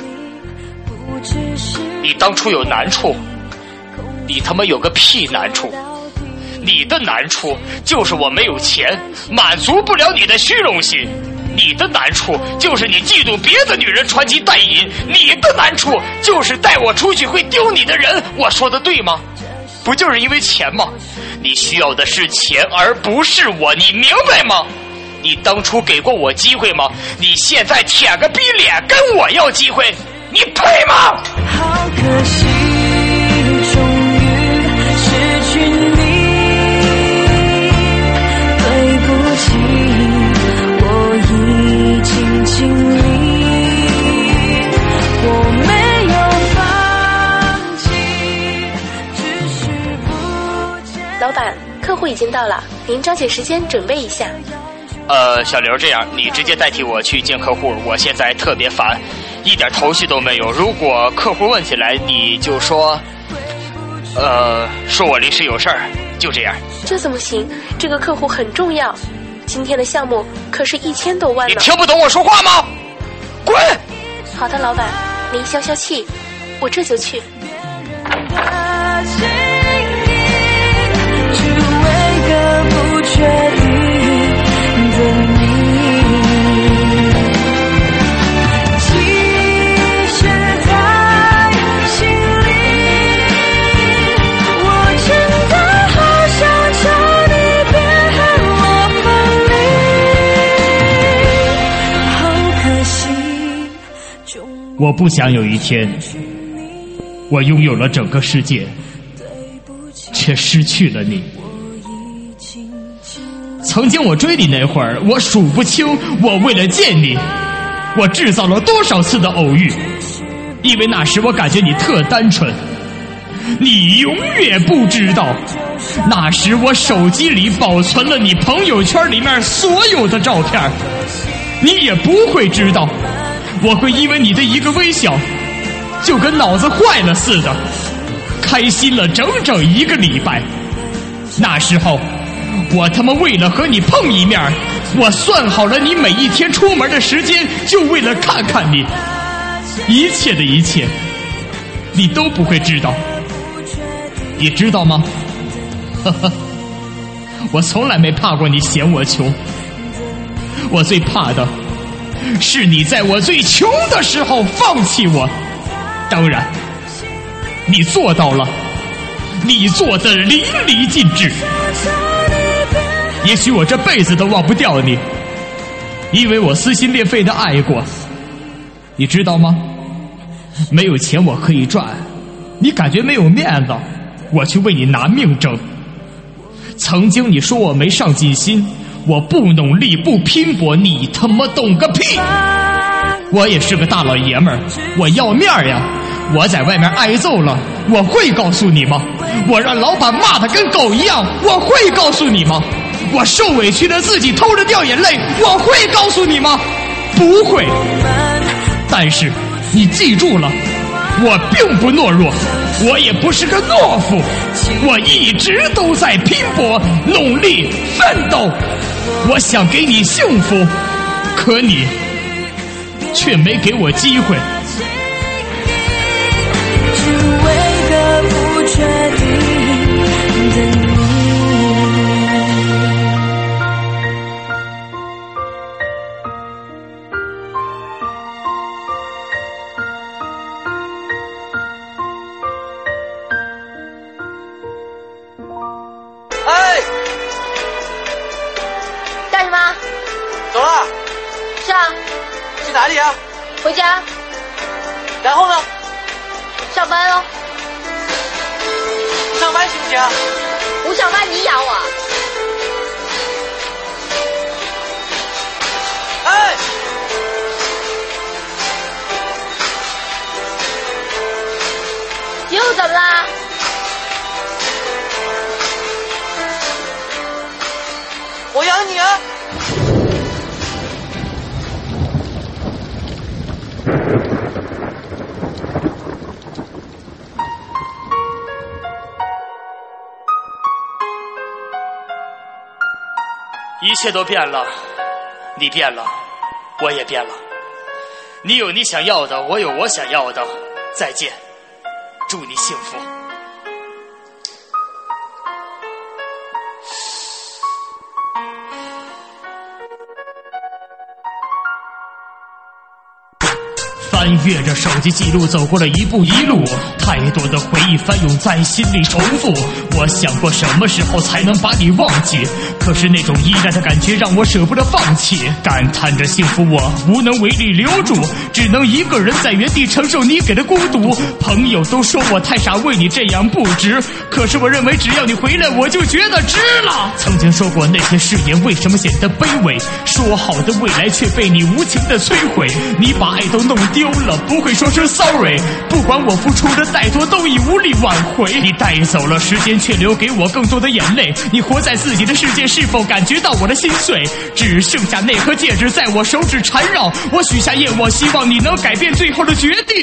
你当初有难处，你他妈有个屁难处！你的难处就是我没有钱，满足不了你的虚荣心；你的难处就是你嫉妒别的女人穿金戴银；你的难处就是带我出去会丢你的人。我说的对吗？不就是因为钱吗？你需要的是钱，而不是我，你明白吗？你当初给过我机会吗？你现在舔个逼脸跟我要机会，你配吗？ 好可惜，终于失去你，对不起，我已经尽力，我没有放弃，只是不见。 老板，客户已经到了，您抓紧时间准备一下。 呃，小刘，这样你直接代替我去见客户，我现在特别烦，一点头绪都没有。如果客户问起来，你就说，呃，说我临时有事儿，就这样。 这怎么行？这个客户很重要，今天的项目可是一千多万呢。 你听不懂我说话吗？滚！ 好的，老板，您消消气，我这就去。 只为个不确定。 我不想有一天，我拥有了整个世界，却失去了你。曾经我追你那会儿，我数不清我为了见你，我制造了多少次的偶遇。 因为那时我感觉你特单纯。你永远不知道，那时我手机里保存了你朋友圈里面所有的照片。你也不会知道，我会因为你的一个微笑，就跟脑子坏了似的，开心了整整一个礼拜。那时候，我他妈为了和你碰一面，我算好了你每一天出门的时间，就为了看看你。一切的一切，你都不会知道。你知道吗？呵呵，我从来没怕过你嫌我穷，我最怕的是你在我最穷的时候放弃我。当然，你做到了，你做的淋漓尽致。也许我这辈子都忘不掉你，因为我撕心裂肺的爱过。你知道吗？没有钱我可以赚，你感觉没有面子，我去为你拿命争。曾经你说我没上进心，我不努力不拼搏，你他妈懂个屁！我也是个大老爷们儿，我要面呀！我在外面挨揍了，我会告诉你吗？我让老板骂得跟狗一样，我会告诉你吗？我受委屈的自己偷着掉眼泪，我会告诉你吗？不会。但是你记住了，我并不懦弱，我也不是个懦夫，我一直都在拼搏努力奋斗。我想给你幸福，可你却没给我机会。 只为个不确定的你。 哎， 干什么？ 走了。 是啊。 去哪里啊？ 回家。 然后呢？ 上班喽。 上班行不行？ 不上班你养我。 哎， 又怎么啦？ 我养你啊！ 一切都变了，你变了，我也变了。你有你想要的，我有我想要的。再见，祝你幸福。 翻阅着手机记录，走过了一步一路，太多的回忆翻涌在心里重复。我想过什么时候才能把你忘记，可是那种依赖的感觉让我舍不得放弃。感叹着幸福，我无能为力留住，只能一个人在原地承受你给的孤独。朋友都说我太傻，为你这样不值，可是我认为只要你回来，我就觉得值了。曾经说过那些誓言为什么显得卑微，说好的未来却被你无情的摧毁。你把爱都弄丢了，不会说声 sorry， 不管我付出的再多都已无力挽回。你带走了时间，却留给我更多的眼泪。你活在自己的世界，是否感觉到我的心碎？只剩下那颗戒指在我手指缠绕，我许下愿，我希望你能改变最后的决定。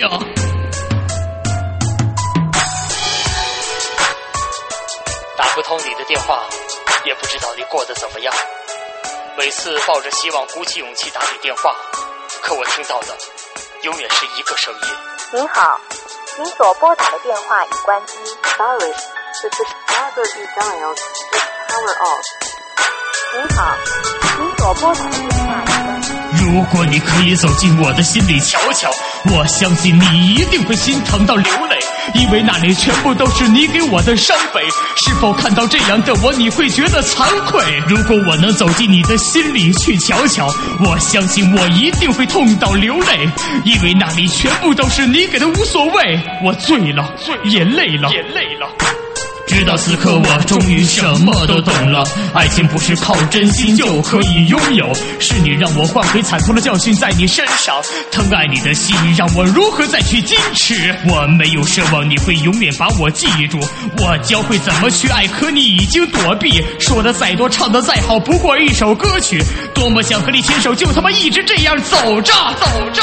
打不通你的电话，也不知道你过得怎么样。每次抱着希望鼓起勇气打你电话，可我听到的永远是一个声音。 您好，您所拨打的电话已关机。Sorry, the subscriber you dialed is power off. 您好，您所拨打的电话已关机。 如果你可以走进我的心里瞧瞧，我相信你一定会心疼到流泪，因为那里全部都是你给我的伤悲。是否看到这样的我，你会觉得惭愧？如果我能走进你的心里去瞧瞧，我相信我一定会痛到流泪，因为那里全部都是你给的无所谓。我醉了，也累了，也累了。只直到此刻，我终于什么都懂了。爱情不是靠真心就可以拥有，是你让我换回惨痛的教训在你身上。疼爱你的心让我如何再去矜持？我没有奢望你会永远把我记住，我教会怎么去爱，可你已经躲避。说的再多，唱的再好，不过一首歌曲。多么想和你牵手，就他妈一直这样走着走着。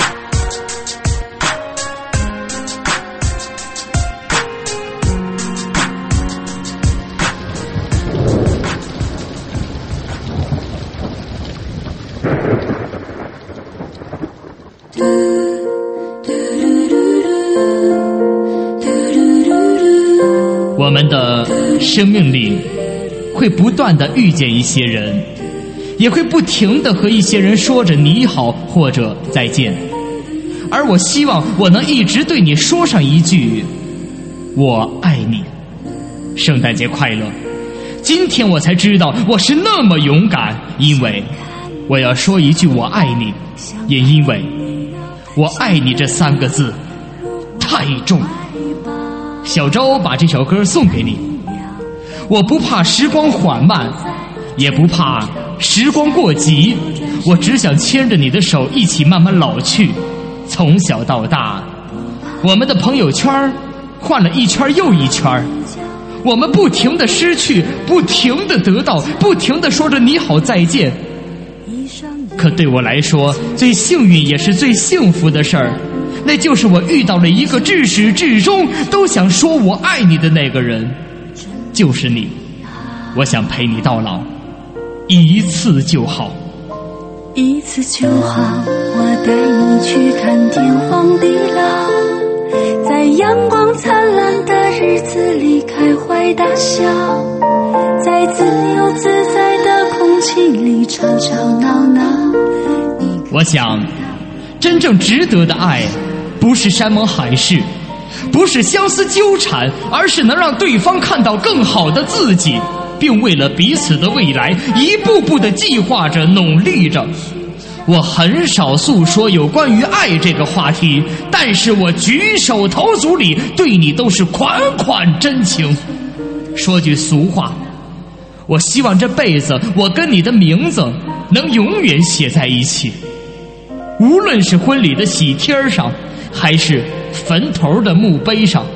我们的生命里会不断的遇见一些人，也会不停的和一些人说着你好或者再见，而我希望我能一直对你说上一句我爱你。圣诞节快乐。今天我才知道我是那么勇敢，因为我要说一句我爱你，也因为我爱你这三个字太重。小周把这首歌送给你。我不怕时光缓慢，也不怕时光过急，我只想牵着你的手一起慢慢老去。从小到大，我们的朋友圈换了一圈又一圈，我们不停地失去，不停地得到，不停地说着你好再见。可对我来说，最幸运也是最幸福的事儿，那就是我遇到了一个至始至终都想说我爱你的那个人，就是你。我想陪你到老，一次就好。 一次就好，我带你去看天荒地老，在阳光灿烂的日子里开怀大笑，在自由自在的空气里吵吵闹闹。 我想真正值得的爱不是山盟海誓，不是相思纠缠，而是能让对方看到更好的自己，并为了彼此的未来一步步地计划着努力着。我很少诉说有关于爱这个话题，但是我举手投足里对你都是款款真情。说句俗话，我希望这辈子我跟你的名字能永远写在一起，无论是婚礼的喜帖上，还是坟头的墓碑上。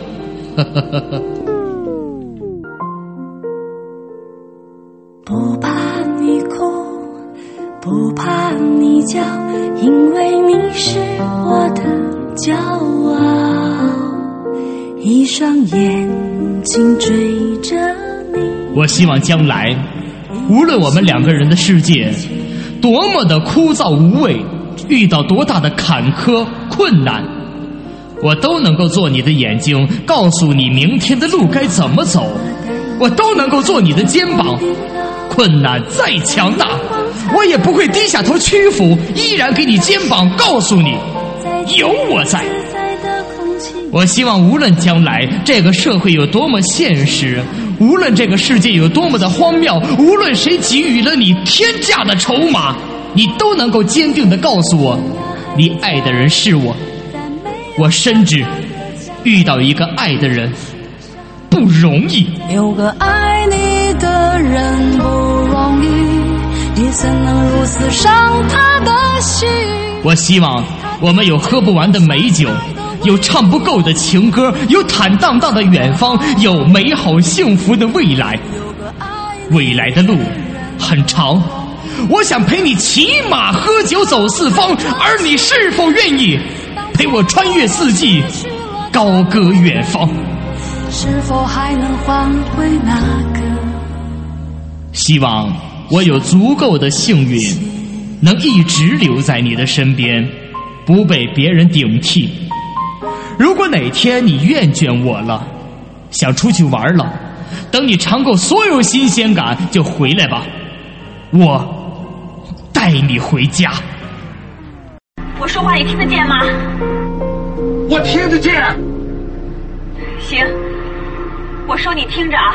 不怕你哭，不怕你叫，因为你是我的骄傲。一双眼睛追着你。 我希望将来，无论我们两个人的世界多么的枯燥无味，遇到多大的坎坷困难，我都能够做你的眼睛，告诉你明天的路该怎么走。我都能够做你的肩膀，困难再强大，我也不会低下头屈服，依然给你肩膀，告诉你有我在。我希望无论将来这个社会有多么现实，无论这个世界有多么的荒谬，无论谁给予了你天价的筹码，你都能够坚定地告诉我，你爱的人是我。我深知遇到一个爱的人不容易， 有个爱你的人不容易，也怎能如此伤他的心。 我希望我们有喝不完的美酒，有唱不够的情歌，有坦荡荡的远方，有美好幸福的未来。未来的路很长，我想陪你骑马喝酒走四方，而你是否愿意陪我穿越四季，高歌远方？ 是否还能换回那个？ 希望我有足够的幸运，能一直留在你的身边，不被别人顶替。如果哪天你厌倦我了，想出去玩了，等你尝够所有新鲜感就回来吧，我带你回家。 我说话你听得见吗？ 我听得见。 行，我说你听着啊。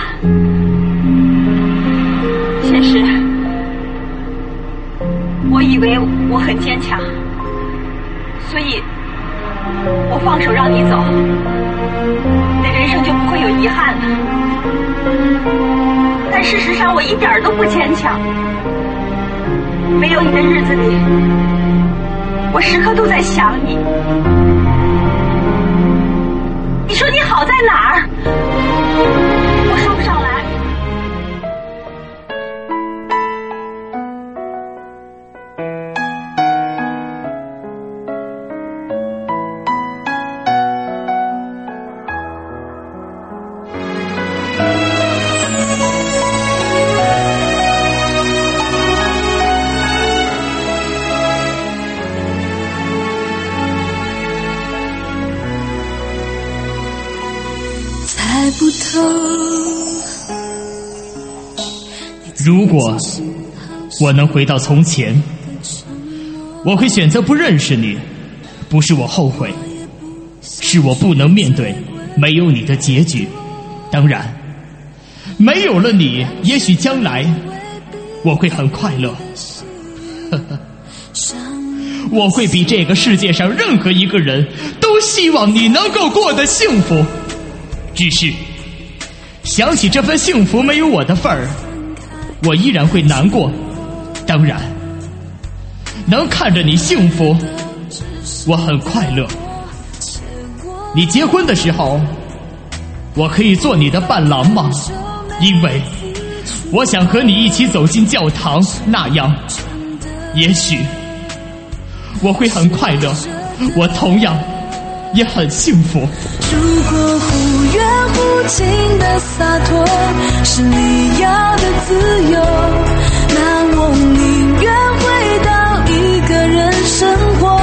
现实，我以为我很坚强，所以我放手让你走，那人生就不会有遗憾了。 事实上我一点都不坚强。没有你的日子里，我时刻都在想你。你说你好在哪儿？我说不上来。 如果我能回到从前，我会选择不认识你。不是我后悔，是我不能面对没有你的结局。当然，没有了你，也许将来我会很快乐。呵呵，我会比这个世界上任何一个人都希望你能够过得幸福。只是想起这份幸福没有我的份儿，我依然会难过。当然，能看着你幸福，我很快乐。你结婚的时候，我可以做你的伴郎吗？因为我想和你一起走进教堂，那样也许我会很快乐，我同样也很幸福。 如果忽远忽近的洒脱是你要的自由，那我宁愿回到一个人生活。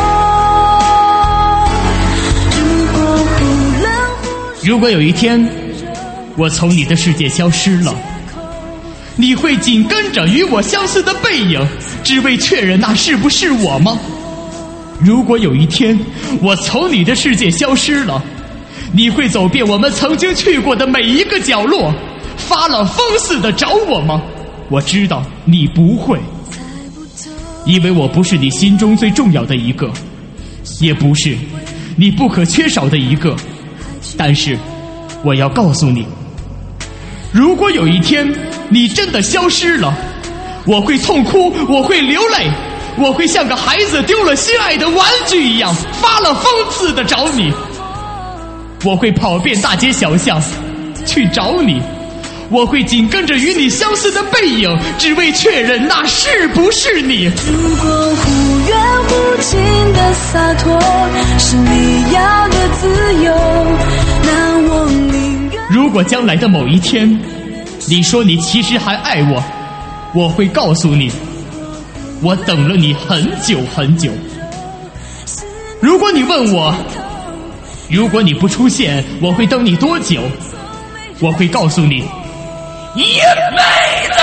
如果忽冷忽如果有一天我从你的世界消失了，你会紧跟着与我相似的背影，只为确认那是不是我吗？如果有一天我从你的世界消失了，你会走遍我们曾经去过的每一个角落，发了疯似的找我吗？我知道你不会，因为我不是你心中最重要的一个，也不是你不可缺少的一个。但是我要告诉你，如果有一天你真的消失了，我会痛哭，我会流泪，我会像个孩子丢了心爱的玩具一样，发了疯似的找你。我会跑遍大街小巷去找你，我会紧跟着与你相似的背影，只为确认那是不是你。 如果忽远忽近的洒脱是你要的自由，那我宁愿。 如果将来的某一天你说你其实还爱我，我会告诉你，我等了你很久很久。如果你问我，如果你不出现，我会等你多久？我会告诉你，一辈子。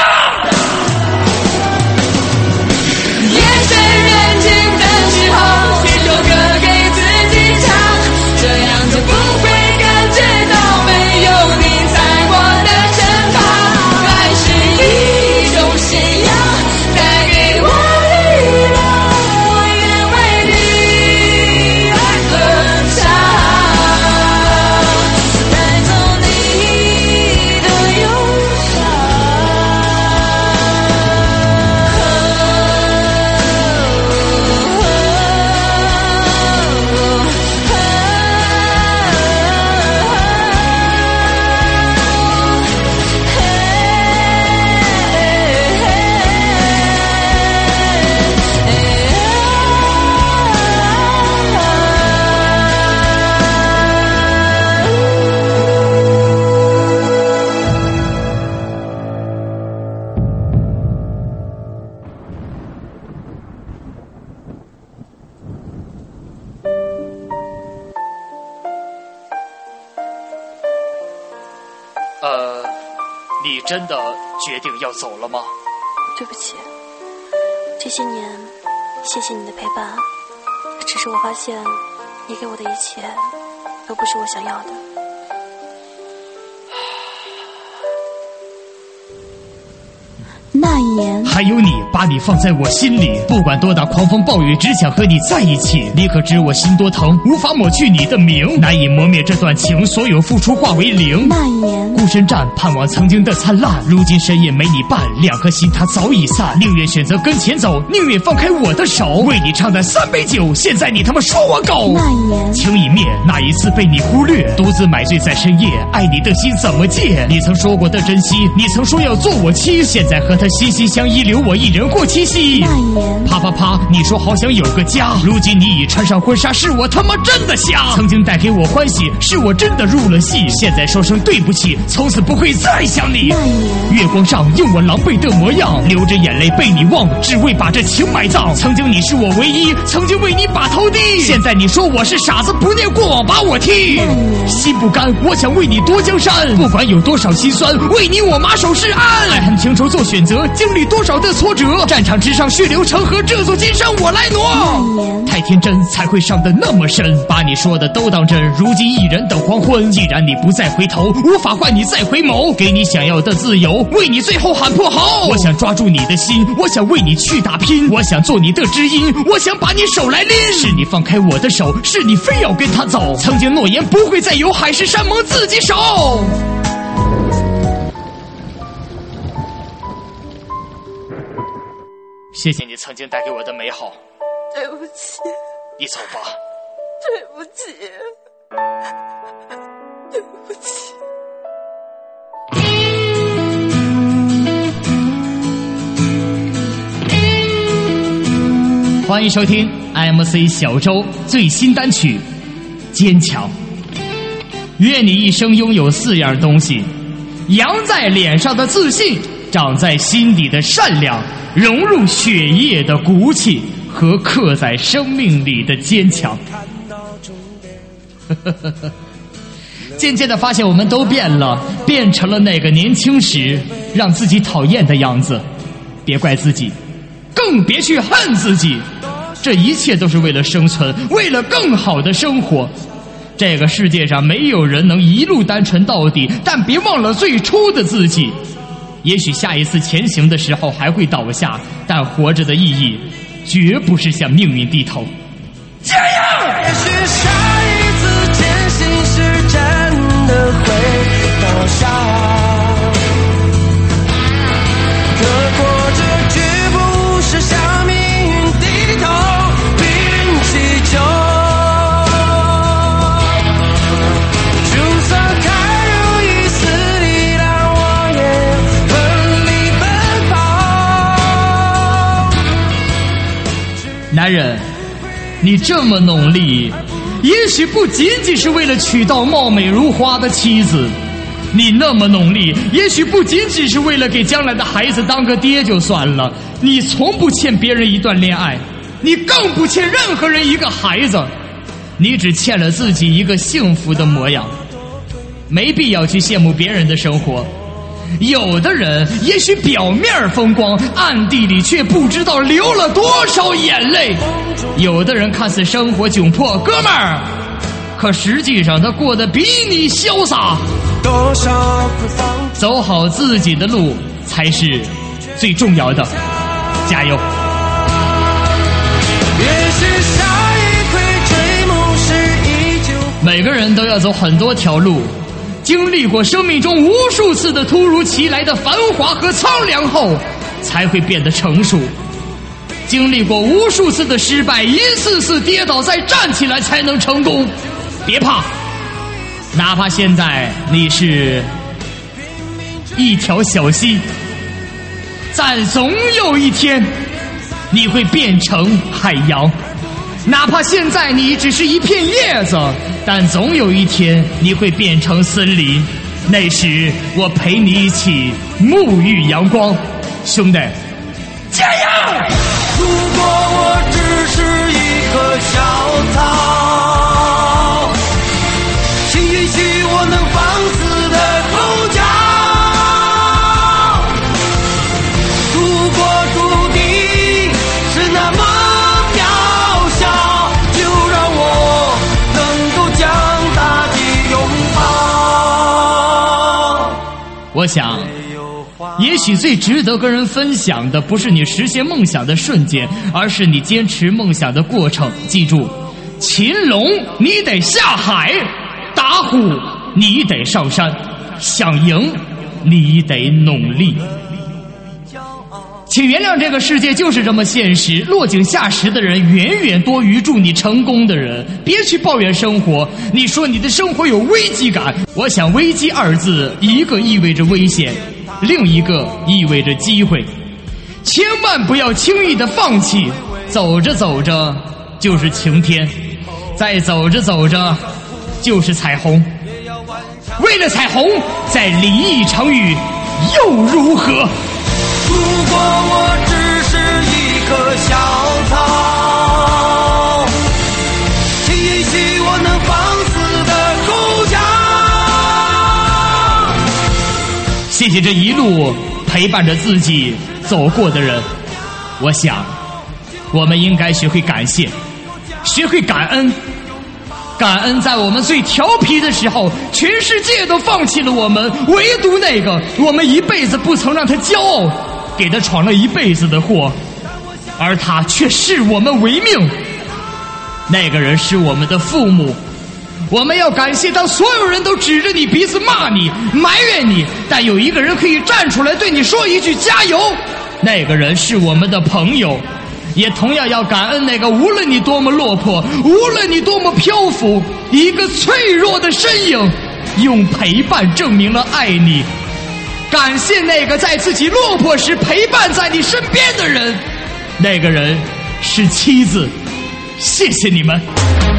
夜深人静的时候，写首歌给自己唱，这样就不会感觉到没有你在我的身旁。爱是一种信仰，带给我力量，我愿为你而歌唱。 呃，你真的决定要走了吗？ 对不起，这些年谢谢你的陪伴，只是我发现你给我的一切都不是我想要的。 那一年， 还有你，把你放在我心里，不管多大狂风暴雨，只想和你在一起。你可知我心多疼，无法抹去你的名，难以磨灭这段情，所有付出化为零。 那一年， 孤身站，盼望曾经的灿烂，如今深夜没你伴，两颗心它早已散。宁愿选择跟前走，宁愿放开我的手，为你唱的三杯酒，现在你他妈说我狗。 那一年， 情已灭，那一次被你忽略，独自买醉在深夜，爱你的心怎么戒？你曾说过的珍惜，你曾说要做我妻，现在和他心心相依，留我一人过七夕。 那一年， 啪啪啪，你说好想有个家，如今你已穿上婚纱，是我他妈真的瞎。曾经带给我欢喜，是我真的入了戏，现在说声对不起，从此不会再想你。 那一年， 月光上用我狼狈的模样，流着眼泪被你忘，只为把这情埋葬。曾经你是我唯一，曾经为你把头低，现在你说我是傻子，不念过往把我踢。心不甘，我想为你夺江山，不管有多少心酸，为你我马首是岸。爱恨情仇做选择，经历多少的挫折，战场之上血流成河，这座金山我来挪。太天真才会伤得那么深，把你说的都当真，如今一人等黄昏。既然你不再回头，无法换你再回眸，给你想要的自由，为你最后喊破喉。我想抓住你的心，我想为你去打拼，我想做你的知音，我想把你手来拎。是你放开我的手，是你非要跟他走，曾经诺言不会再有海誓山盟自己守。谢谢你曾经带给我的美好， 对不起， 你走吧。 对不起，对不起。 欢迎收听 M C 小周最新单曲《坚强》。愿你一生拥有四样东西：扬在脸上的自信，长在心底的善良，融入血液的骨气，和刻在生命里的坚强。渐渐地发现我们都变了，变成了那个年轻时让自己讨厌的样子。别怪自己，更别去恨自己，这一切都是为了生存，为了更好的生活。这个世界上没有人能一路单纯到底，但别忘了最初的自己。也许下一次前行的时候还会倒下，但活着的意义绝不是向命运低头。加油！ 也许下一次前行是真的会倒下，可活着绝不是向命运低头，并祈求。就算太如意死里让我也奋力奔跑。 男人，你这么努力，也许不仅仅是为了娶到貌美如花的妻子，你那么努力，也许不仅仅是为了给将来的孩子当个爹就算了。你从不欠别人一段恋爱，你更不欠任何人一个孩子，你只欠了自己一个幸福的模样。没必要去羡慕别人的生活，有的人也许表面风光，暗地里却不知道流了多少眼泪。有的人看似生活窘迫，哥们儿，可实际上他过得比你潇洒。 多少走好自己的路才是最重要的，加油！ 也许下一回追梦时依旧。 每个人都要走很多条路，经历过生命中无数次的突如其来的繁华和苍凉后，才会变得成熟。经历过无数次的失败，一次次跌倒再站起来才能成功。别怕，哪怕现在你是一条小溪，但总有一天你会变成海洋。哪怕现在你只是一片叶子，但总有一天你会变成森林。那时我陪你一起沐浴阳光。兄弟，加油！ 如果我只是一棵小草，请允许我能放肆的头角。如果注定是那么渺小，就让我能够将大地拥抱。 我想也许最值得跟人分享的，不是你实现梦想的瞬间，而是你坚持梦想的过程。记住，擒龙你得下海，打虎你得上山，想赢你得努力。请原谅这个世界就是这么现实，落井下石的人远远多于祝你成功的人。别去抱怨生活，你说你的生活有危机感，我想危机二字，一个意味着危险，另一个意味着机会。千万不要轻易的放弃，走着走着就是晴天，再走着走着就是彩虹。为了彩虹，再淋一场雨又如何？ 如果我只是一棵小草，请允许我能放肆的构架。 谢谢这一路陪伴着自己走过的人，我想我们应该学会感谢，学会感恩。感恩在我们最调皮的时候，全世界都放弃了我们，唯独那个我们一辈子不曾让他骄傲，给他闯了一辈子的祸，而他却视我们为命。那个人是我们的父母，我们要感谢当所有人都指着你鼻子骂你埋怨你，但有一个人可以站出来对你说一句加油，那个人是我们的朋友。也同样要感恩那个无论你多么落魄，无论你多么漂浮，一个脆弱的身影用陪伴证明了爱你。感谢那个在自己落魄时陪伴在你身边的人，那个人是妻子。谢谢你们。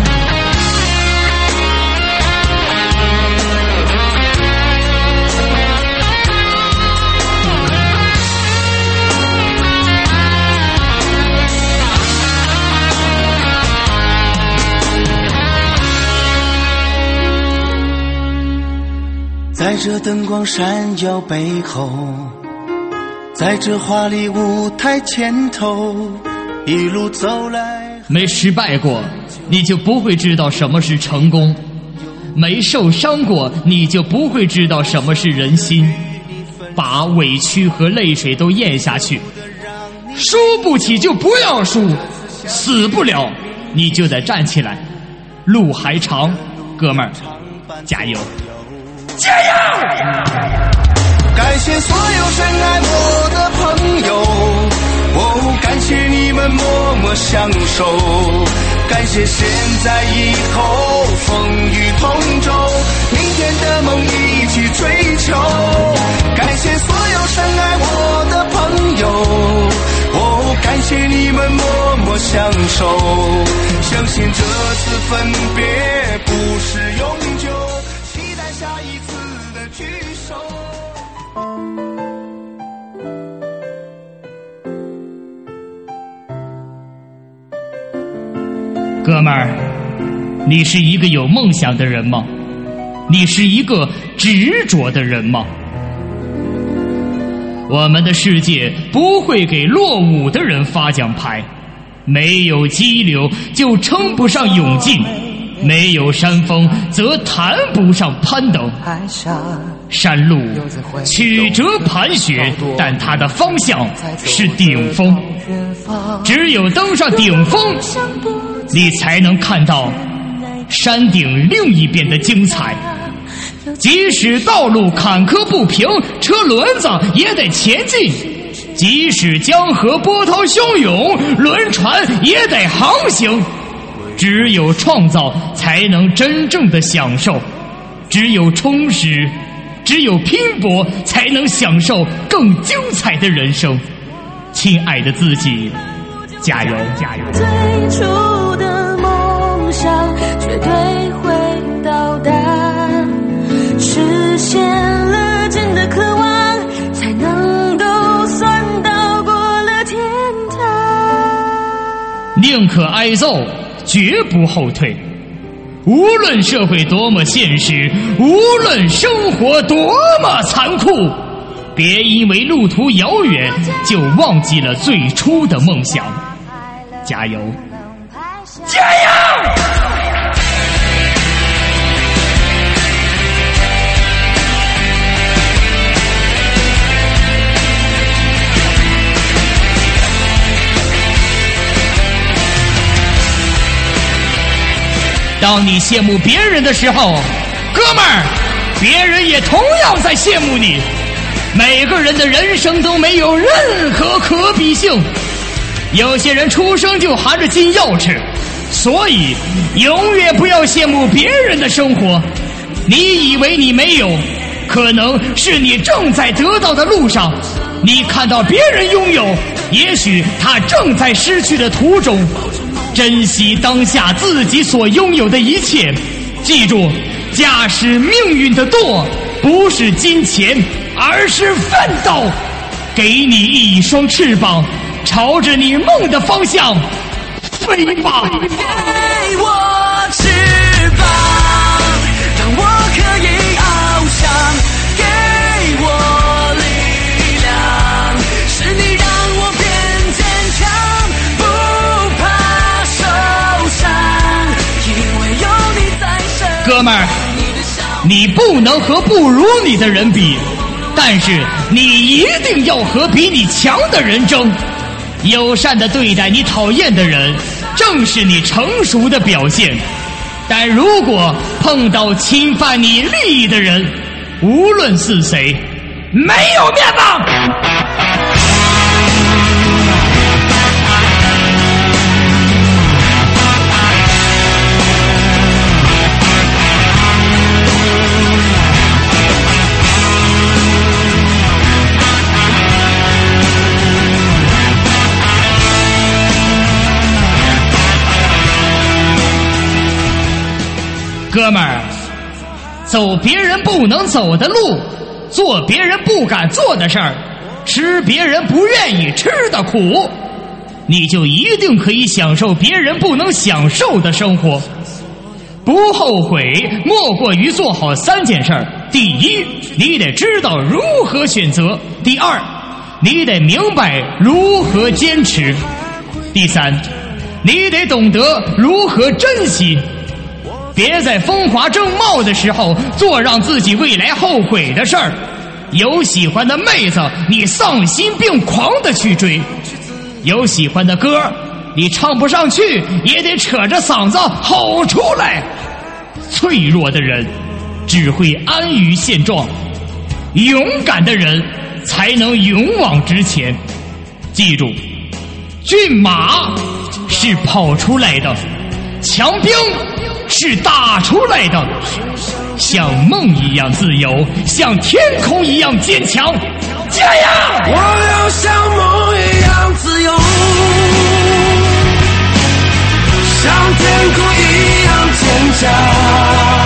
在这灯光闪耀背后，在这华丽舞台前头，一路走来。 没失败过，你就不会知道什么是成功；没受伤过，你就不会知道什么是人心。把委屈和泪水都咽下去，输不起就不要输，死不了你就得站起来。路还长，哥们儿，加油！加油！ 感谢所有深爱我的朋友，哦，感谢你们默默相守，感谢现在以后风雨同舟，明天的梦一起追求。感谢所有深爱我的朋友，哦，感谢你们默默相守，相信这次分别不是永久，期待下一次的聚首。 哥们儿，你是一个有梦想的人吗？你是一个执着的人吗？我们的世界不会给落伍的人发奖牌，没有激流就称不上勇进，没有山峰则谈不上攀登。山路曲折盘旋，但它的方向是顶峰。只有登上顶峰，你才能看到山顶另一边的精彩。即使道路坎坷不平，车轮子也得前进；即使江河波涛汹涌，轮船也得航行。只有创造才能真正的享受，只有充实，只有拼搏才能享受更精彩的人生。亲爱的自己，加油加油！ 最初的梦想绝对会到达，实现了真的渴望，才能够算到过了天堂。 宁可挨揍，绝不后退。无论社会多么现实，无论生活多么残酷，别因为路途遥远就忘记了最初的梦想。加油！加油！ 当你羡慕别人的时候，哥们儿，别人也同样在羡慕你。每个人的人生都没有任何可比性，有些人出生就含着金钥匙，所以永远不要羡慕别人的生活。你以为你没有，可能是你正在得到的路上。你看到别人拥有，也许他正在失去的途中。珍惜当下自己所拥有的一切，记住，驾驶命运的舵不是金钱，而是奋斗。给你一双翅膀，朝着你梦的方向飞吧。 给我翅膀，让我可以翱翔，给我力量，是你让我变坚强，不怕受伤，因为有你在身。 哥们儿，你不能和不如你的人比，但是你一定要和比你强的人争。友善地对待你讨厌的人，正是你成熟的表现。但如果碰到侵犯你利益的人，无论是谁，没有面子。哥们儿，走别人不能走的路，做别人不敢做的事儿，吃别人不愿意吃的苦，你就一定可以享受别人不能享受的生活。不后悔莫过于做好三件事儿：第一，你得知道如何选择；第二，你得明白如何坚持；第三，你得懂得如何珍惜。别在风华正茂的时候做让自己未来后悔的事儿。有喜欢的妹子，你丧心病狂的去追；有喜欢的歌，你唱不上去也得扯着嗓子吼出来。脆弱的人只会安于现状，勇敢的人才能勇往直前。记住，骏马是跑出来的，强兵是打出来的。像梦一样自由，像天空一样坚强，加油！ 我要像梦一样自由，像天空一样坚强。